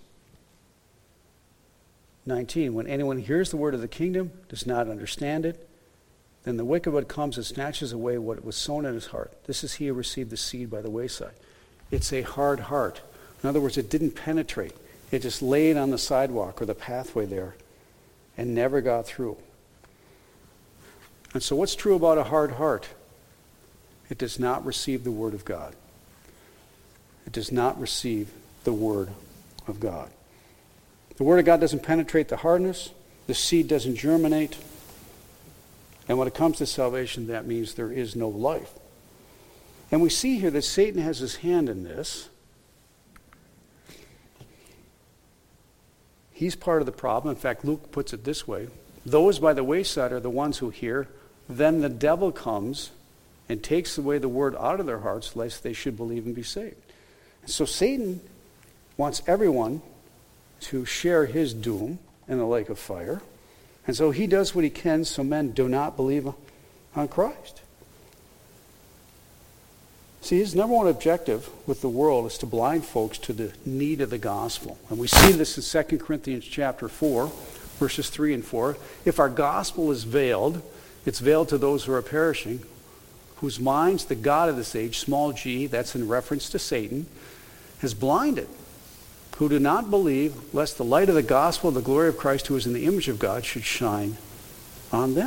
nineteen, when anyone hears the word of the kingdom, does not understand it, then the wicked one comes and snatches away what was sown in his heart. This is he who received the seed by the wayside. It's a hard heart. In other words, it didn't penetrate. It just laid on the sidewalk or the pathway there and never got through. And so what's true about a hard heart? It does not receive the word of God. It does not receive the word of God. The word of God doesn't penetrate the hardness. The seed doesn't germinate. And when it comes to salvation, that means there is no life. And we see here that Satan has his hand in this. He's part of the problem. In fact, Luke puts it this way. Those by the wayside are the ones who hear. Then the devil comes and takes away the word out of their hearts, lest they should believe and be saved. And so Satan wants everyone to share his doom in the lake of fire. And so he does what he can so men do not believe on Christ. See, his number one objective with the world is to blind folks to the need of the gospel. And we see this in Second Corinthians chapter four, verses three and four. If our gospel is veiled, it's veiled to those who are perishing, whose minds the God of this age, small g, that's in reference to Satan, has blinded, who do not believe, lest the light of the gospel of the glory of Christ, who is in the image of God, should shine on them.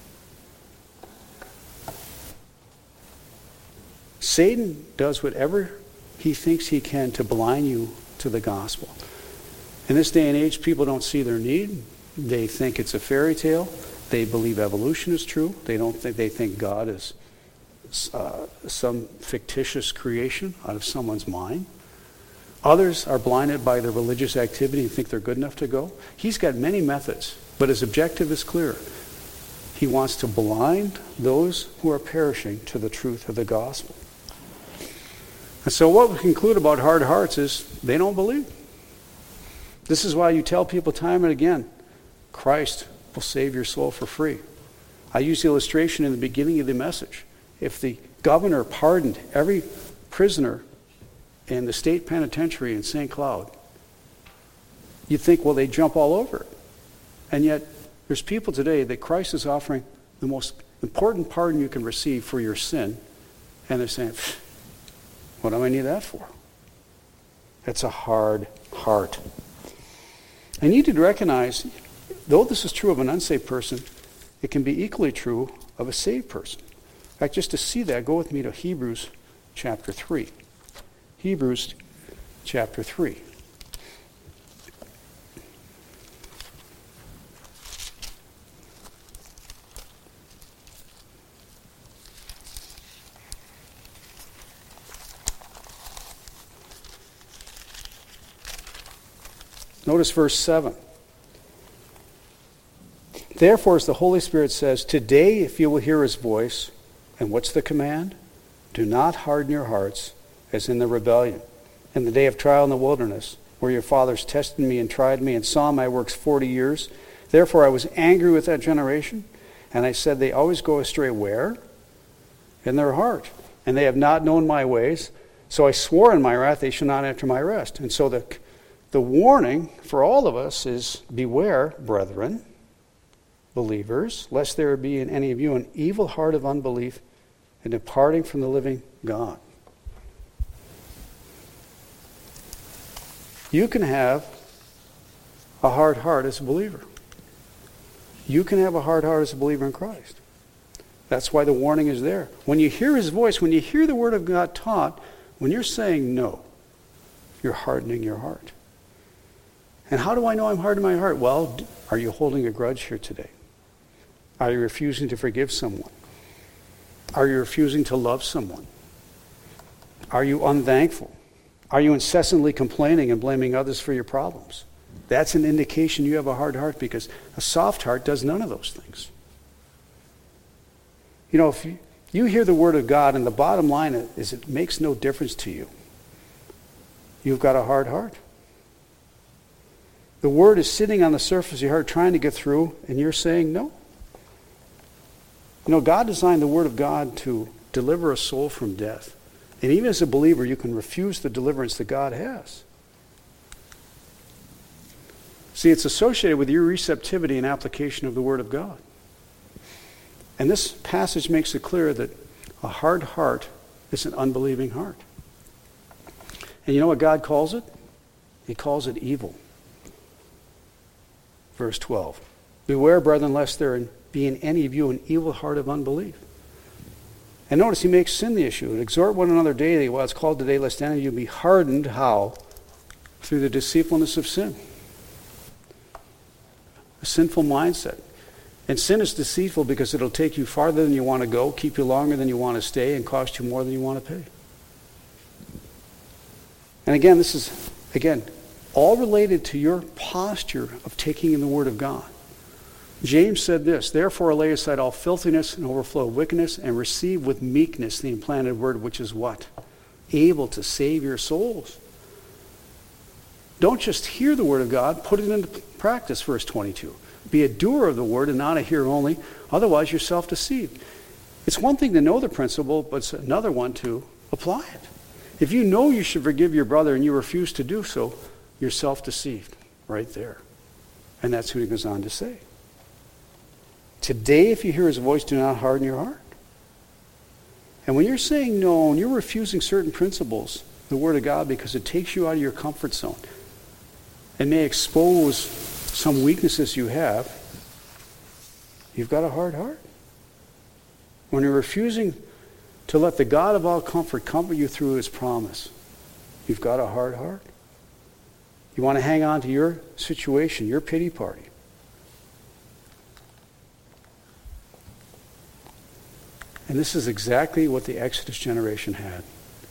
Satan does whatever he thinks he can to blind you to the gospel. In this day and age, people don't see their need. They think it's a fairy tale. They believe evolution is true. They don't think they think God is uh, some fictitious creation out of someone's mind. Others are blinded by their religious activity and think they're good enough to go. He's got many methods, but his objective is clear. He wants to blind those who are perishing to the truth of the gospel. And so what we conclude about hard hearts is they don't believe. This is why you tell people time and again, Christ will save your soul for free. I used the illustration in the beginning of the message. If the governor pardoned every prisoner in the state penitentiary in Saint Cloud, you'd think, well, they'd jump all over it. And yet, there's people today that Christ is offering the most important pardon you can receive for your sin, and they're saying, what do I need that for? It's a hard heart. I need to recognize, though this is true of an unsaved person, it can be equally true of a saved person. In fact, just to see that, go with me to Hebrews chapter three. Hebrews chapter three. Notice verse seven. Therefore, as the Holy Spirit says, today if you will hear his voice, and what's the command? Do not harden your hearts as in the rebellion, in the day of trial in the wilderness, where your fathers tested me and tried me and saw my works forty years. Therefore I was angry with that generation, and I said, they always go astray where? In their heart. And they have not known my ways. So I swore in my wrath, they shall not enter my rest. And so the The warning for all of us is, beware, brethren, believers, lest there be in any of you an evil heart of unbelief and departing from the living God. You can have a hard heart as a believer. You can have a hard heart as a believer in Christ. That's why the warning is there. When you hear his voice, when you hear the word of God taught, when you're saying no, you're hardening your heart. And how do I know I'm hardening my heart? Well, are you holding a grudge here today? Are you refusing to forgive someone? Are you refusing to love someone? Are you unthankful? Are you incessantly complaining and blaming others for your problems? That's an indication you have a hard heart, because a soft heart does none of those things. You know, if you, you hear the word of God and the bottom line is it makes no difference to you, you've got a hard heart. The word is sitting on the surface of your heart trying to get through, and you're saying no. You know, God designed the word of God to deliver a soul from death. And even as a believer, you can refuse the deliverance that God has. See, it's associated with your receptivity and application of the word of God. And this passage makes it clear that a hard heart is an unbelieving heart. And you know what God calls it? He calls it evil. Verse twelve. Beware, brethren, lest there be in any of you an evil heart of unbelief. And notice he makes sin the issue. And exhort one another daily while it's called today, lest any of you be hardened. How? Through the deceitfulness of sin. A sinful mindset. And sin is deceitful because it'll take you farther than you want to go, keep you longer than you want to stay, and cost you more than you want to pay. And again, this is, again, all related to your posture of taking in the Word of God. James said this, therefore lay aside all filthiness and overflow of wickedness, and receive with meekness the implanted word, which is what? Able to save your souls. Don't just hear the Word of God, put it into practice, verse twenty-two. Be a doer of the Word and not a hearer only, otherwise you're self-deceived. It's one thing to know the principle, but it's another one to Apply it. If you know you should forgive your brother and you refuse to do so, you're self-deceived right there. And that's what he goes on to say. Today, if you hear his voice, do not harden your heart. And when you're saying no and you're refusing certain principles, the Word of God, because it takes you out of your comfort zone and may expose some weaknesses you have, you've got a hard heart. When you're refusing to let the God of all comfort comfort you through his promise, you've got a hard heart. You want to hang on to your situation, your pity party. And this is exactly what the Exodus generation had.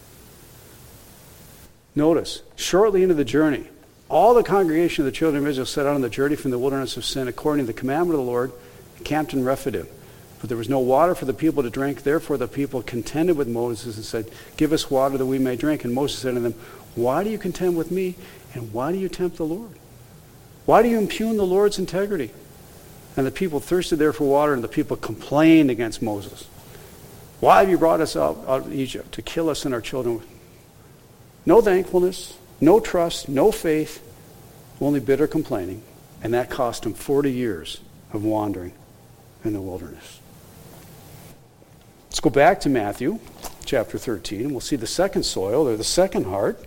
Notice, shortly into the journey, all the congregation of the children of Israel set out on the journey from the wilderness of sin according to the commandment of the Lord, camped in Rephidim. But there was no water for the people to drink. Therefore the people contended with Moses and said, give us water that we may drink. And Moses said to them, why do you contend with me? And why do you tempt the Lord? Why do you impugn the Lord's integrity? And the people thirsted there for water, and the people complained against Moses. Why have you brought us out, out of Egypt to kill us and our children? No thankfulness, no trust, no faith, only bitter complaining. And that cost them forty years of wandering in the wilderness. Let's go back to Matthew chapter thirteen, and we'll see the second soil, or the second heart.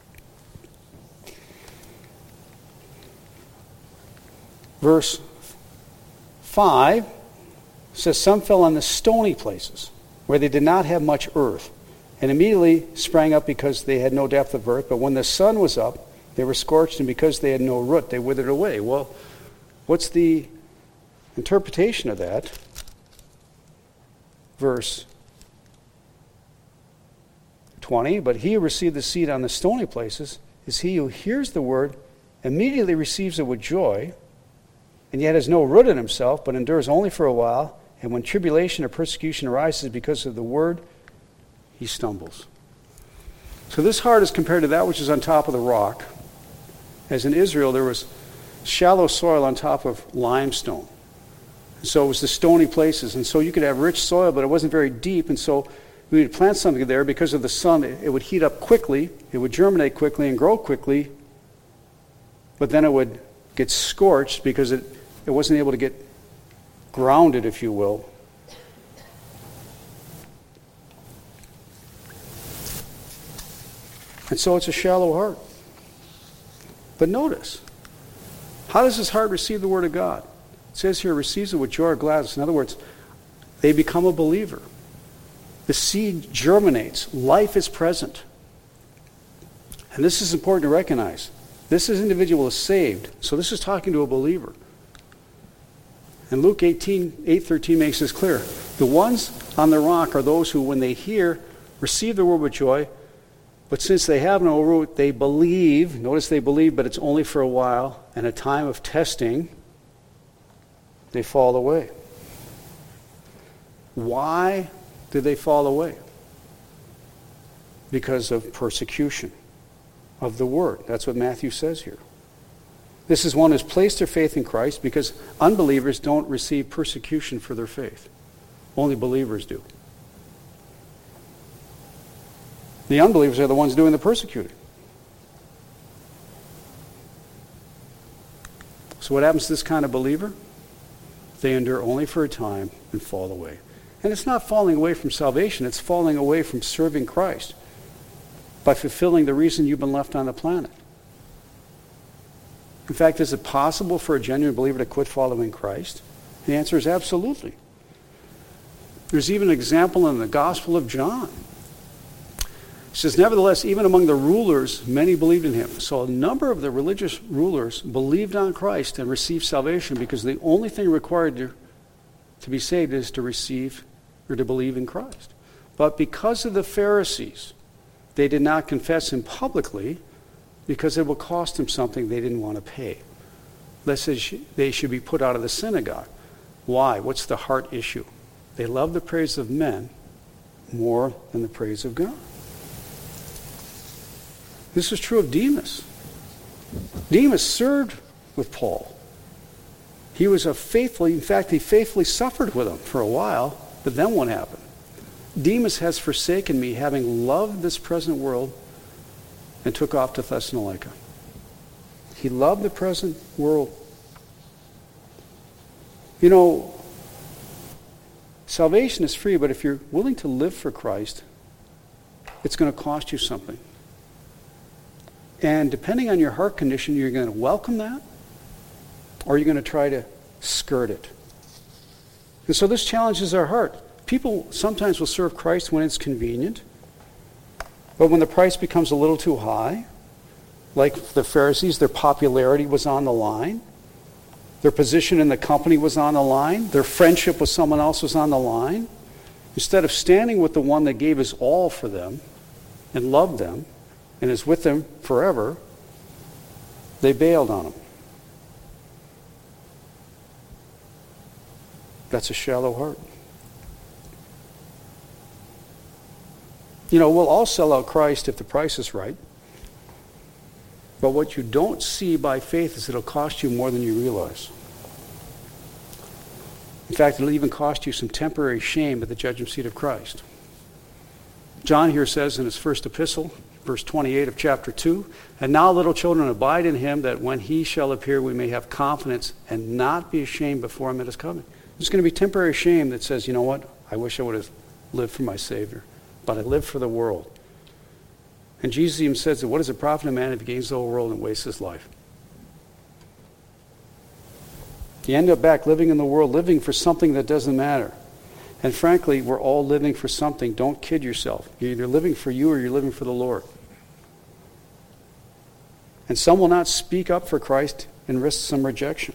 Verse five says, some fell on the stony places, where they did not have much earth, and immediately sprang up because they had no depth of earth. But when the sun was up, they were scorched, and because they had no root, they withered away. Well, what's the interpretation of that? Verse twenty, but he who received the seed on the stony places is he who hears the word, immediately receives it with joy, and yet has no root in himself, but endures only for a while. And when tribulation or persecution arises because of the word, he stumbles. So this heart is compared to that which is on top of the rock. As in Israel, there was shallow soil on top of limestone. And so it was the stony places. And so you could have rich soil, but it wasn't very deep. And so we would plant something there because of the sun. It would heat up quickly. It would germinate quickly and grow quickly. But then it would get scorched because it, it wasn't able to get grounded, if you will. And so it's a shallow heart. But notice, how does this heart receive the word of God? It says here, receives it with joy or gladness. In other words, they become a believer. The seed germinates. Life is present. And this is important to recognize. This individual is saved. So this is talking to a believer. And Luke eighteen, eight thirteen makes this clear. The ones on the rock are those who, when they hear, receive the word with joy, but since they have no root, they believe. Notice they believe, but it's only for a while. And a time of testing, they fall away. Why did they fall away? Because of persecution of the word. That's what Matthew says here. This is one who's placed their faith in Christ, because unbelievers don't receive persecution for their faith. Only believers do. The unbelievers are the ones doing the persecuting. So what happens to this kind of believer? They endure only for a time and fall away. And it's not falling away from salvation, it's falling away from serving Christ by fulfilling the reason you've been left on the planet. In fact, is it possible for a genuine believer to quit following Christ? The answer is absolutely. There's even an example in the Gospel of John. It says, nevertheless, even among the rulers, many believed in him. So a number of the religious rulers believed on Christ and received salvation, because the only thing required to, to be saved is to receive or to believe in Christ. But because of the Pharisees, they did not confess him publicly, because it would cost them something they didn't want to pay. Lest they should be put out of the synagogue. Why? What's the heart issue? They love the praise of men more than the praise of God. This is true of Demas. Demas served with Paul. He was a faithful, in fact, he faithfully suffered with him for a while, but then what happened? Demas has forsaken me, having loved this present world, and took off to Thessalonica. He loved the present world. You know, salvation is free, but if you're willing to live for Christ, it's going to cost you something. And depending on your heart condition, you're going to welcome that, or you're going to try to skirt it. And so this challenges our heart. People sometimes will serve Christ when it's convenient, but when the price becomes a little too high, like the Pharisees, their popularity was on the line, their position in the company was on the line, their friendship with someone else was on the line. Instead of standing with the one that gave his all for them and loved them and is with them forever, they bailed on him. That's a shallow heart. You know, we'll all sell out Christ if the price is right. But what you don't see by faith is it'll cost you more than you realize. In fact, it'll even cost you some temporary shame at the judgment seat of Christ. John here says in his first epistle, verse twenty-eight of chapter two, "And now, little children, abide in him, that when he shall appear, we may have confidence and not be ashamed before him at his coming." There's going to be temporary shame that says, you know what, I wish I would have lived for my Savior, but I lived for the world. And Jesus even says that what does it profit a man if he gains the whole world and wastes his life? You end up back living in the world, living for something that doesn't matter. And frankly, we're all living for something. Don't kid yourself. You're either living for you or you're living for the Lord. And some will not speak up for Christ and risk some rejection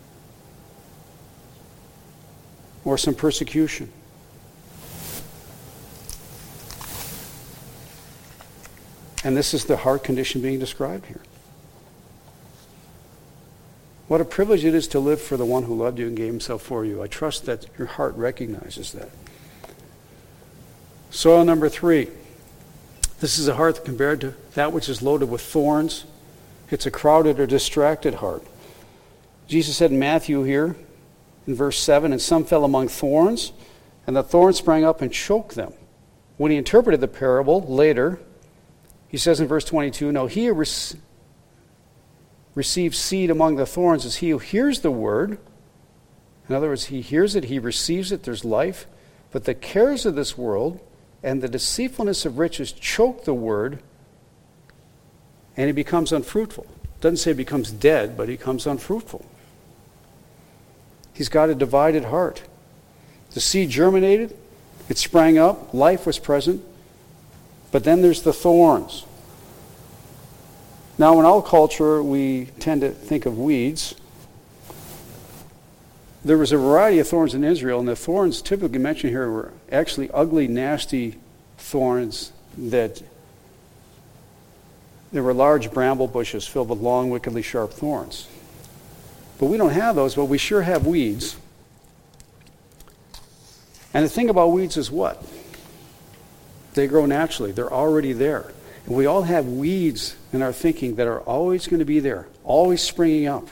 or some persecution. And this is the heart condition being described here. What a privilege it is to live for the one who loved you and gave himself for you. I trust that your heart recognizes that. Soil number three. This is a heart compared to that which is loaded with thorns. It's a crowded or distracted heart. Jesus said in Matthew here, in verse seven, "And some fell among thorns, and the thorns sprang up and choked them." When he interpreted the parable later, he says in verse twenty-two, "Now he who receives seed among the thorns is he who hears the word." In other words, he hears it, he receives it, there's life. "But the cares of this world and the deceitfulness of riches choke the word, and he becomes unfruitful." It doesn't say he becomes dead, but he becomes unfruitful. He's got a divided heart. The seed germinated, it sprang up, life was present, but then there's the thorns. Now, in our culture, we tend to think of weeds. There was a variety of thorns in Israel, and the thorns typically mentioned here were actually ugly, nasty thorns that there were large bramble bushes filled with long, wickedly sharp thorns. But we don't have those, but we sure have weeds. And the thing about weeds is what? They grow naturally. They're already there. And we all have weeds in our thinking that are always going to be there, always springing up.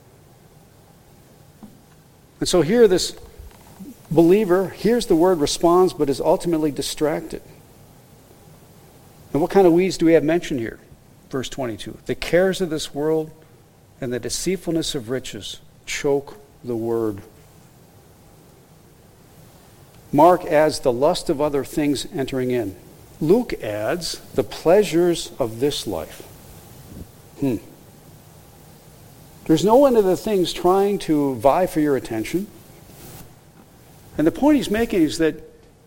And so here this believer hears the word, responds, but is ultimately distracted. And what kind of weeds do we have mentioned here? Verse twenty-two. "The cares of this world and the deceitfulness of riches choke the word." Mark adds the lust of other things entering in. Luke adds the pleasures of this life. Hmm. There's no end to the things trying to vie for your attention. And the point he's making is that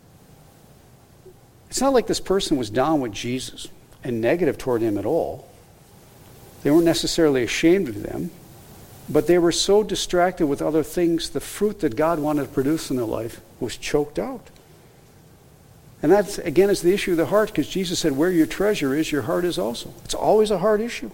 it's not like this person was down with Jesus and negative toward him at all. They weren't necessarily ashamed of them, but they were so distracted with other things, the fruit that God wanted to produce in their life was choked out. And that, again, is the issue of the heart, because Jesus said, where your treasure is, your heart is also. It's always a heart issue.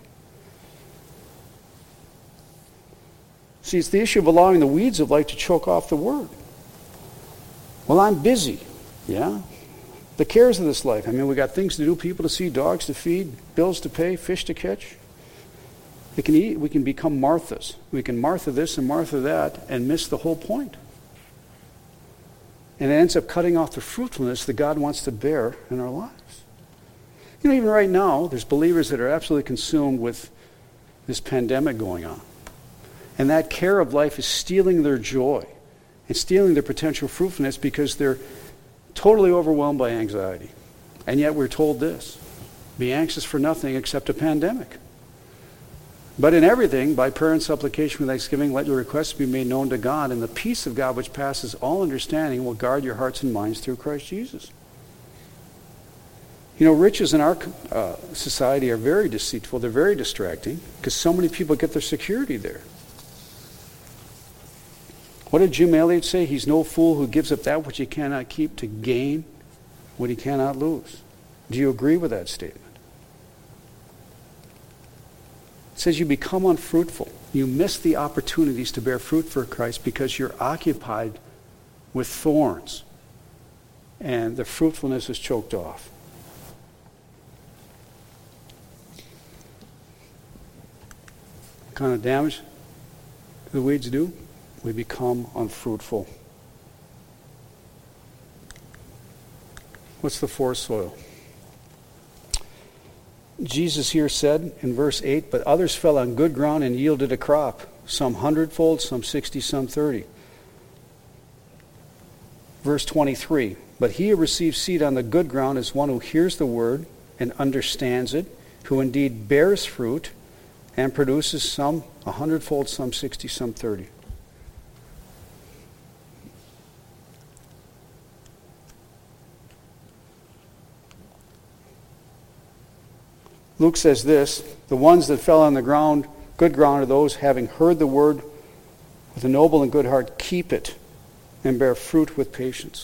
See, it's the issue of allowing the weeds of life to choke off the word. Well, I'm busy. Yeah? The cares of this life. I mean, we got things to do, people to see, dogs to feed, bills to pay, fish to catch. We can eat, we can become Marthas. We can Martha this and Martha that and miss the whole point. And it ends up cutting off the fruitfulness that God wants to bear in our lives. You know, even right now, there's believers that are absolutely consumed with this pandemic going on. And that care of life is stealing their joy and stealing their potential fruitfulness because they're totally overwhelmed by anxiety. And yet we're told this: be anxious for nothing except a pandemic. But in everything, by prayer and supplication with thanksgiving, let your requests be made known to God, and the peace of God which passes all understanding will guard your hearts and minds through Christ Jesus. You know, riches in our uh, society are very deceitful. They're very distracting because so many people get their security there. What did Jim Elliot say? He's no fool who gives up that which he cannot keep to gain what he cannot lose. Do you agree with that statement? It says you become unfruitful. You miss the opportunities to bear fruit for Christ because you're occupied with thorns and the fruitfulness is choked off. What kind of damage do the weeds do? We become unfruitful. What's the fourth soil? Jesus here said in verse eight, but others fell on good ground and yielded a crop, some hundredfold, some sixty, some thirty. Verse twenty-three, but he who receives seed on the good ground is one who hears the word and understands it, who indeed bears fruit and produces some a hundredfold, some sixty, some thirty. Luke says this, the ones that fell on the ground, good ground, are those having heard the word with a noble and good heart, keep it and bear fruit with patience.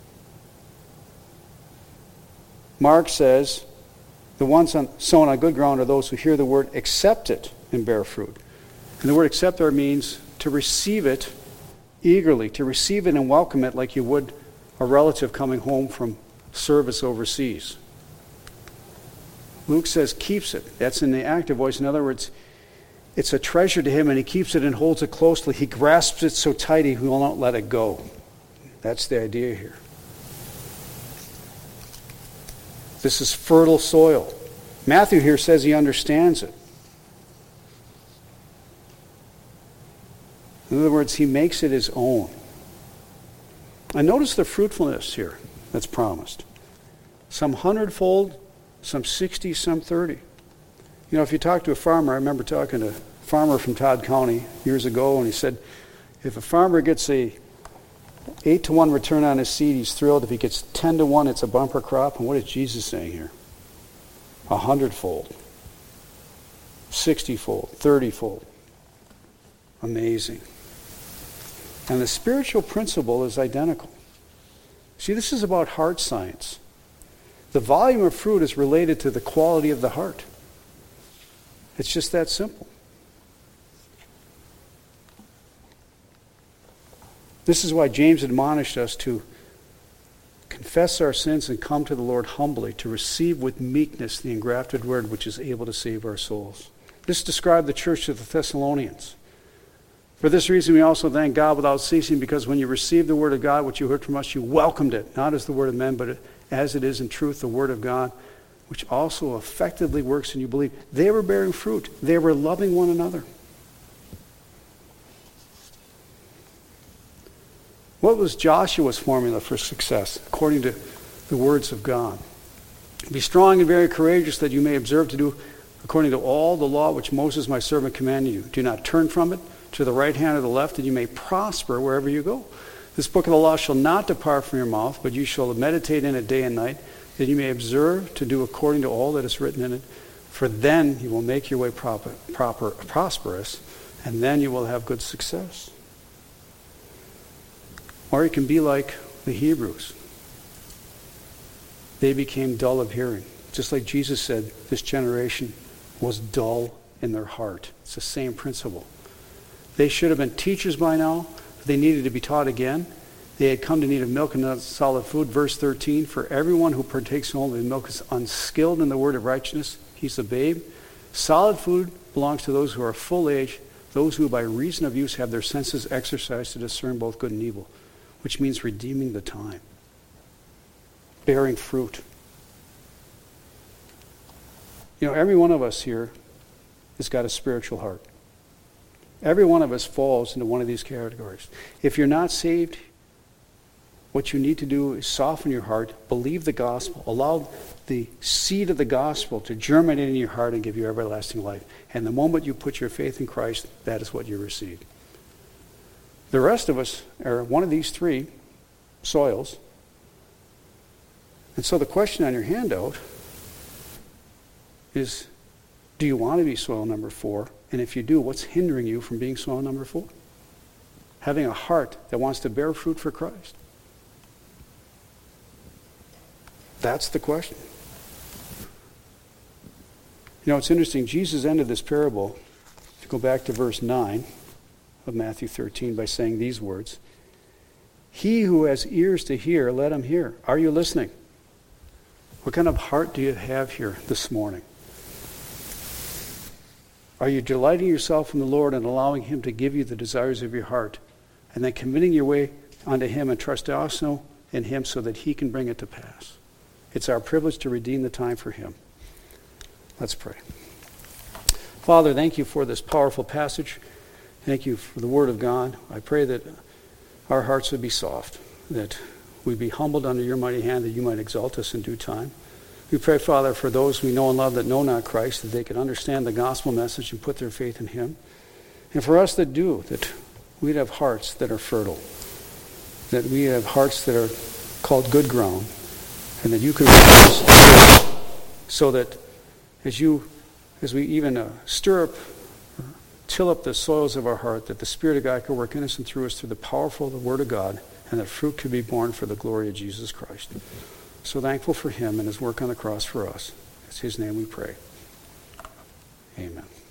Mark says, the ones on, sown on good ground are those who hear the word, accept it, and bear fruit. And the word accept there means to receive it eagerly, to receive it and welcome it like you would a relative coming home from service overseas. Luke says keeps it. That's in the active voice. In other words, it's a treasure to him and he keeps it and holds it closely. He grasps it so tight he will not let it go. That's the idea here. This is fertile soil. Matthew here says he understands it. In other words, he makes it his own. And notice the fruitfulness here that's promised. Some hundredfold, some sixty, some thirty. You know, if you talk to a farmer, I remember talking to a farmer from Todd County years ago, and he said, if a farmer gets a eight to one return on his seed, he's thrilled. If he gets ten to one, it's a bumper crop. And what is Jesus saying here? A hundredfold, sixty-fold, thirty-fold. Amazing. And the spiritual principle is identical. See, this is about heart science. The volume of fruit is related to the quality of the heart. It's just that simple. This is why James admonished us to confess our sins and come to the Lord humbly, to receive with meekness the engrafted word which is able to save our souls. This described the church of the Thessalonians. For this reason we also thank God without ceasing, because when you received the word of God, which you heard from us, you welcomed it, not as the word of men, but as it is in truth, the word of God, which also effectively works in you believe. They were bearing fruit. They were loving one another. What was Joshua's formula for success, according to the words of God? Be strong and very courageous, that you may observe to do according to all the law which Moses my servant commanded you. Do not turn from it to the right hand or the left, that you may prosper wherever you go. This book of the law shall not depart from your mouth, but you shall meditate in it day and night, that you may observe to do according to all that is written in it. For then you will make your way proper, proper, prosperous, and then you will have good success. Or you can be like the Hebrews. They became dull of hearing. Just like Jesus said, this generation was dull in their heart. It's the same principle. They should have been teachers by now. They needed to be taught again. They had come to need of milk and not solid food. Verse thirteen, for everyone who partakes only of milk is unskilled in the word of righteousness. He's a babe. Solid food belongs to those who are full age, those who by reason of use have their senses exercised to discern both good and evil. which means redeeming the time, bearing fruit. You know, every one of us here has got a spiritual heart. Every one of us falls into one of these categories. If you're not saved, what you need to do is soften your heart, believe the gospel, allow the seed of the gospel to germinate in your heart and give you everlasting life. And the moment you put your faith in Christ, that is what you receive. The rest of us are one of these three soils. And so the question on your handout is, do you want to be soil number four? And if you do, what's hindering you from being soil number four? Having a heart that wants to bear fruit for Christ. That's the question. You know, it's interesting. Jesus ended this parable, if you go back to verse nine of Matthew thirteen, by saying these words. He who has ears to hear, let him hear. Are you listening? What kind of heart do you have here this morning? Are you delighting yourself in the Lord and allowing him to give you the desires of your heart, and then committing your way unto him and trust also in him so that he can bring it to pass? It's our privilege to redeem the time for him. Let's pray. Father, thank you for this powerful passage. Thank you for the word of God. I pray that our hearts would be soft, that we'd be humbled under your mighty hand, that you might exalt us in due time. We pray, Father, for those we know and love that know not Christ, that they could understand the gospel message and put their faith in him. And for us that do, that we'd have hearts that are fertile, that we have hearts that are called good ground, and that you could raise us so that as you, as we even uh, stir up, or till up the soils of our heart, that the Spirit of God could work in us and through us through the powerful the Word of God, and that fruit could be born for the glory of Jesus Christ. So thankful for him and his work on the cross for us. It's his name we pray. Amen.